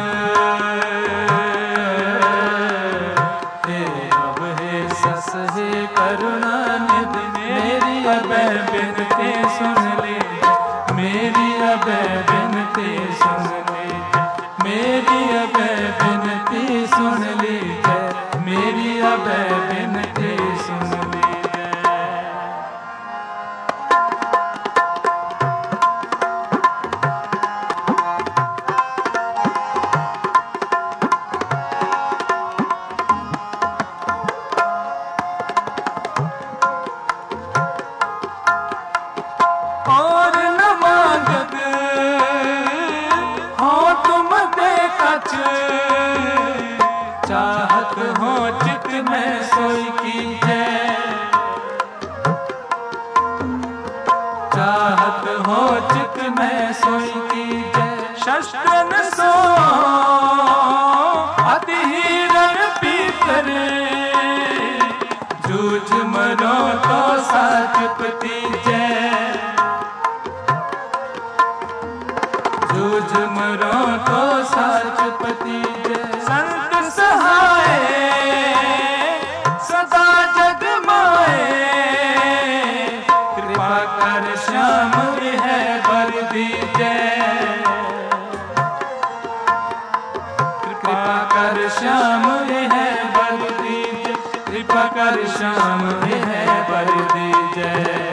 अब हे सस हे करुणानिधि, मेरी अब बिनती सुन लीजिए, मेरी अब बिनती सुन लीजिए, मेरी अब बिनती सुन लीजिए, मेरी अब बिनती सुन लीजिए। और न मांगत हो तुम देखच, चाहत हो चित में सोई कीजे, चाहत हो चित में सोई कीजे। शस्त्रन सो अति रण पीतरे, जूझ मरो तो साच पतीजे, जूझ मरो तो साच पतीजे। संत सहाय सदा जग माए, कृपा कर श्याम है बर दीजे, कृपा कर श्याम है बर दीजे, कृपा कर श्याम है बर दीजे,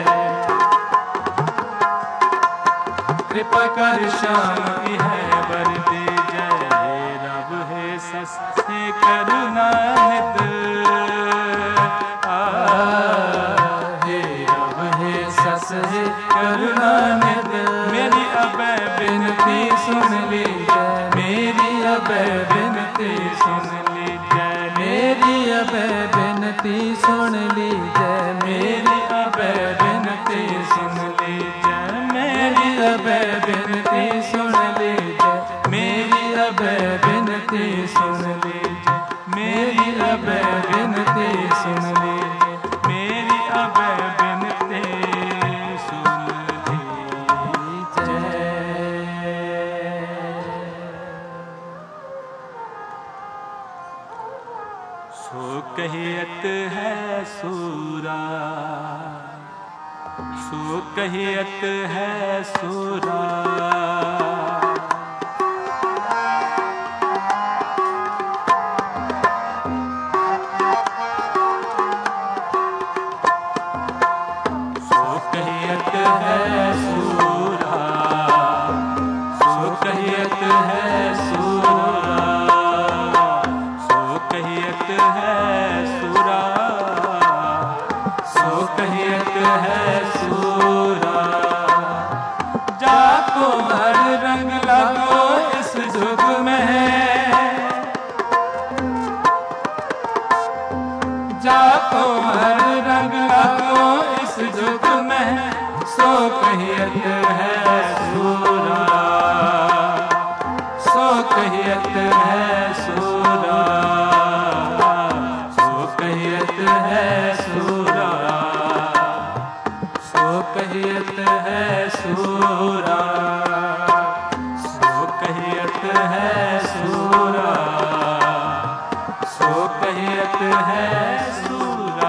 कृपा कर श्याम है बर दीजे। रब है सस हे करुणानिधि, हे रब है सस हे करुणानिधि, मेरी अब बिनती सुन लीजिए, मेरी अब बिनती सुन लीजिए, मेरी अब बिनती सुन लीजिए, मेरी अब बिनती सुन लीजिए, मेरी अब बिनती सुन लीजिए, मेरी अब बिनती सुन लीजिए, मेरी अब बिनती सुन लीजिए, मेरी अब बिनती सुन लीजिए। सो कहियत है सूरा, सो कहियत है सूरा, सो कहियत है सूरा, सो कहियत है सूरा, सो कहियत है सूरा, सो कहियत है सूरा। जाको हर रंग लगो इस जुग में, जाको हर रंग लगो इस जुग में, सो कहियत है सूरा, सो कहियत है सूरा, सो कहियत है सूरा, सो कहियत है सूरा, सो कहियत है सूरा, सो कहियत है सूरा।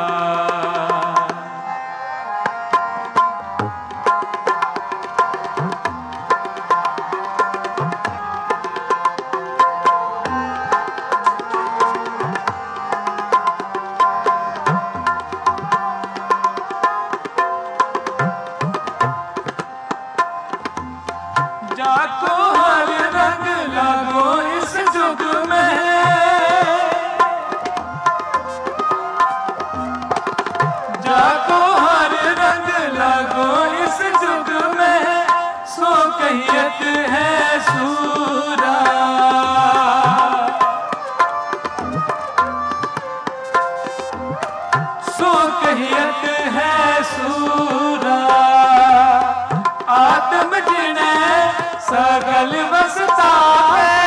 जाको हर रंग लगो इस जुग में, जाको हर रंग लगो इस जुग में, सो कहियत है सूरा, सो कहियत है सूरा आत्म जिने सगल बसता है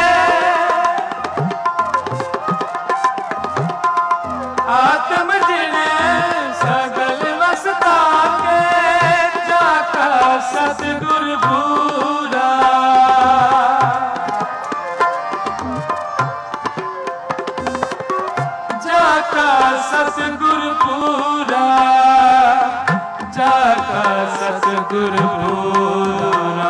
आत्म जिने सगल बसता के जाका सतगुर भूरा जाका सतगुर पूरा जाका सतगुर पूरा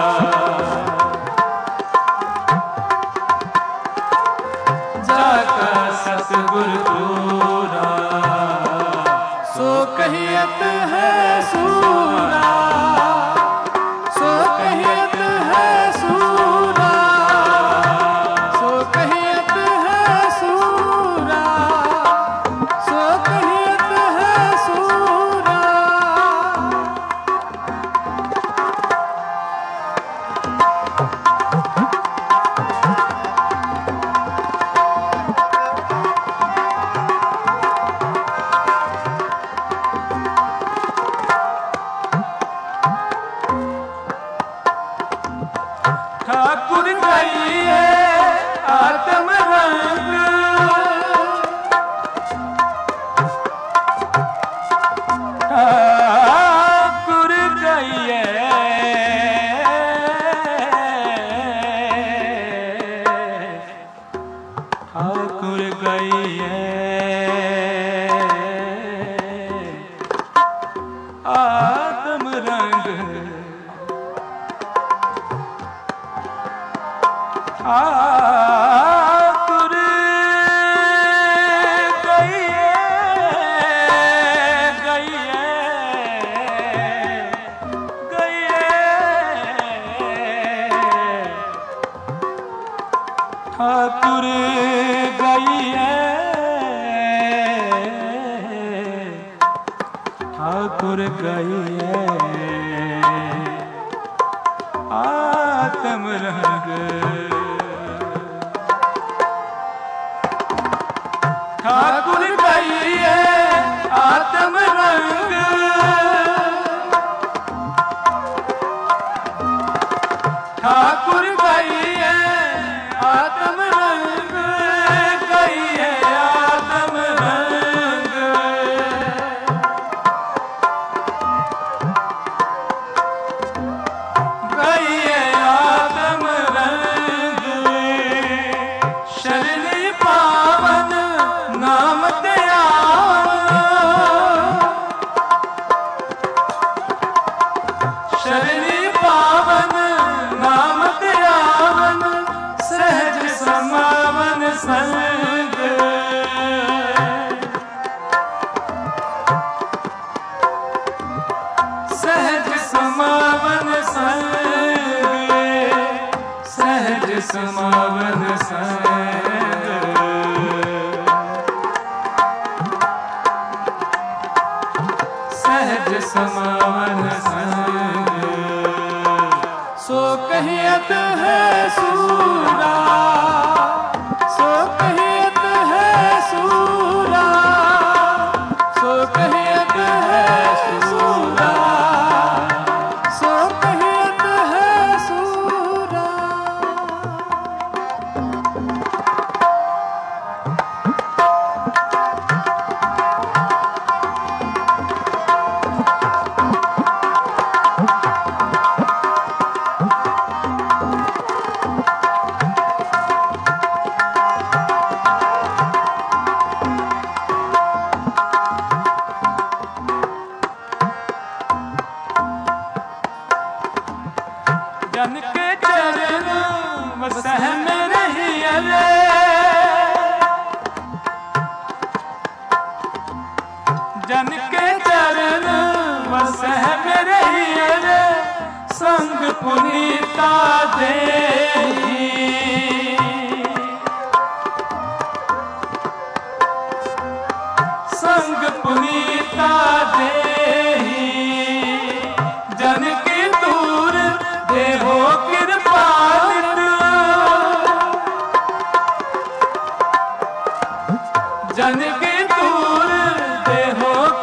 जाका सतगुर पूरा सो कहियत है सूरा सो कहियत है सूरा सो कहियत है सूरा सो कहियत है सूरा ठाकुर गई है आत्म रंग ठाकुर गई है ठाकुर गई है आत्म रंग ठाकुर गई ठाकुर गई है ठाकुर गई है आत्म रंग ठाकुर गई है आत्म रंग ठाकुर गई है आत्म रंग गई है आत्म रंग गई है आत्म रंग शरणी पावन नाम शरणी पावन नाम त्यावन सहज समावन संग सहज समावन संग सहज समावन संग सहज समावन संग सो कहियत है सूरा सो कहियत है सूरा सो कहियत है सूरा सो कहियत है सूरा जन के चरण वसह में नहीं अरे जन के चरण वसह में नहीं अरे संग पुनीता दे संग पुनीता दे जन की दूर देहो कृपालित जन की दूर देहो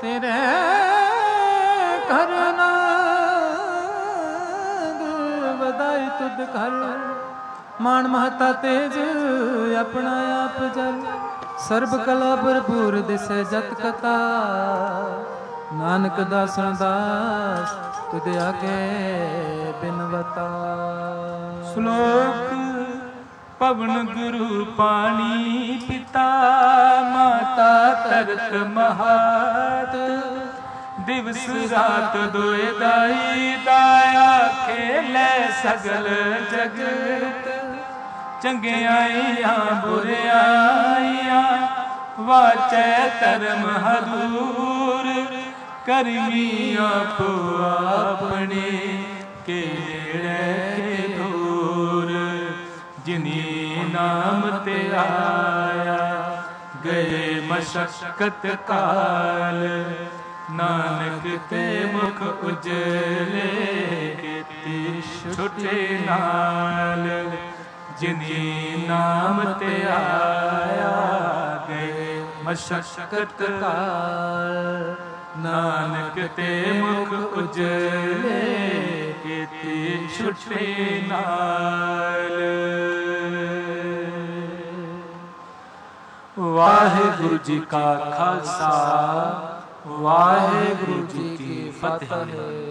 ਤੇਰੇ ਕਰਨਾ ਵਧਾਈ ਤੁਧ ਕਰ ਮਾਨ ਮਹਤਾ ਤੇਜ ਆਪਣਾ ਆਪ ਜਲ ਸਰਬ ਕਲਾ ਭਰਪੂਰ ਦਿਸੈ ਜਤ ਕਥਾ ਨਾਨਕ ਦਾਸਨ ਦਾਸ ਤੁਧ ਆਗੇ ਬਿਨਵਤਾ। ਸ਼ਲੋਕ ਪਵਨ ਗੁਰੂ ਪਾਣੀ ਪਿਤਾ ਮਾਤਾ ਤਰਤ ਮਹਾਤ ਦਿਵਸ ਰਾਤ ਦੋਇ ਦਾਈ ਦਾਇਆ ਖੇਲੇ ਸਗਲ ਜਗਤ ਚੰਗਿਆਈਆਂ ਬੁਰਿਆਈਆਂ ਵਾਚੈ ਧਰਮ ਹਦੂਰ ਕਰਮੀ ਆਪੋ ਆਪਣੇ ਕਿਹੜੇ ਕੇ ਦੂਰ ਜਿਨੀ ਨਾਮ ਤੇ ਆਇਆ ਗਏ ਮਸ਼ਕਤ ਕਾਲ ਨਾਨਕ ਤੇ ਮੁਖ ਉਜਲੇ ਕੀਤੀ ਛੁਟੇ ਨਾਲ ਜਿਨੀ ਨਾਮ ਤੇ ਆਇਆ ਗਏ ਮਸ਼ਕਤ ਕਾਲ ਨਾਨਕ ਤੇ ਮੁਖ ਉਜਲੇ ਕੀਤੀ ਛੁਟੇ ਨਾਲ। ਵਾਹਿਗੁਰੂ ਜੀ ਕਾ ਖਾਲਸਾ ਵਾਹਿਗੁਰੂ ਜੀ ਕੀ ਫਤਿਹ।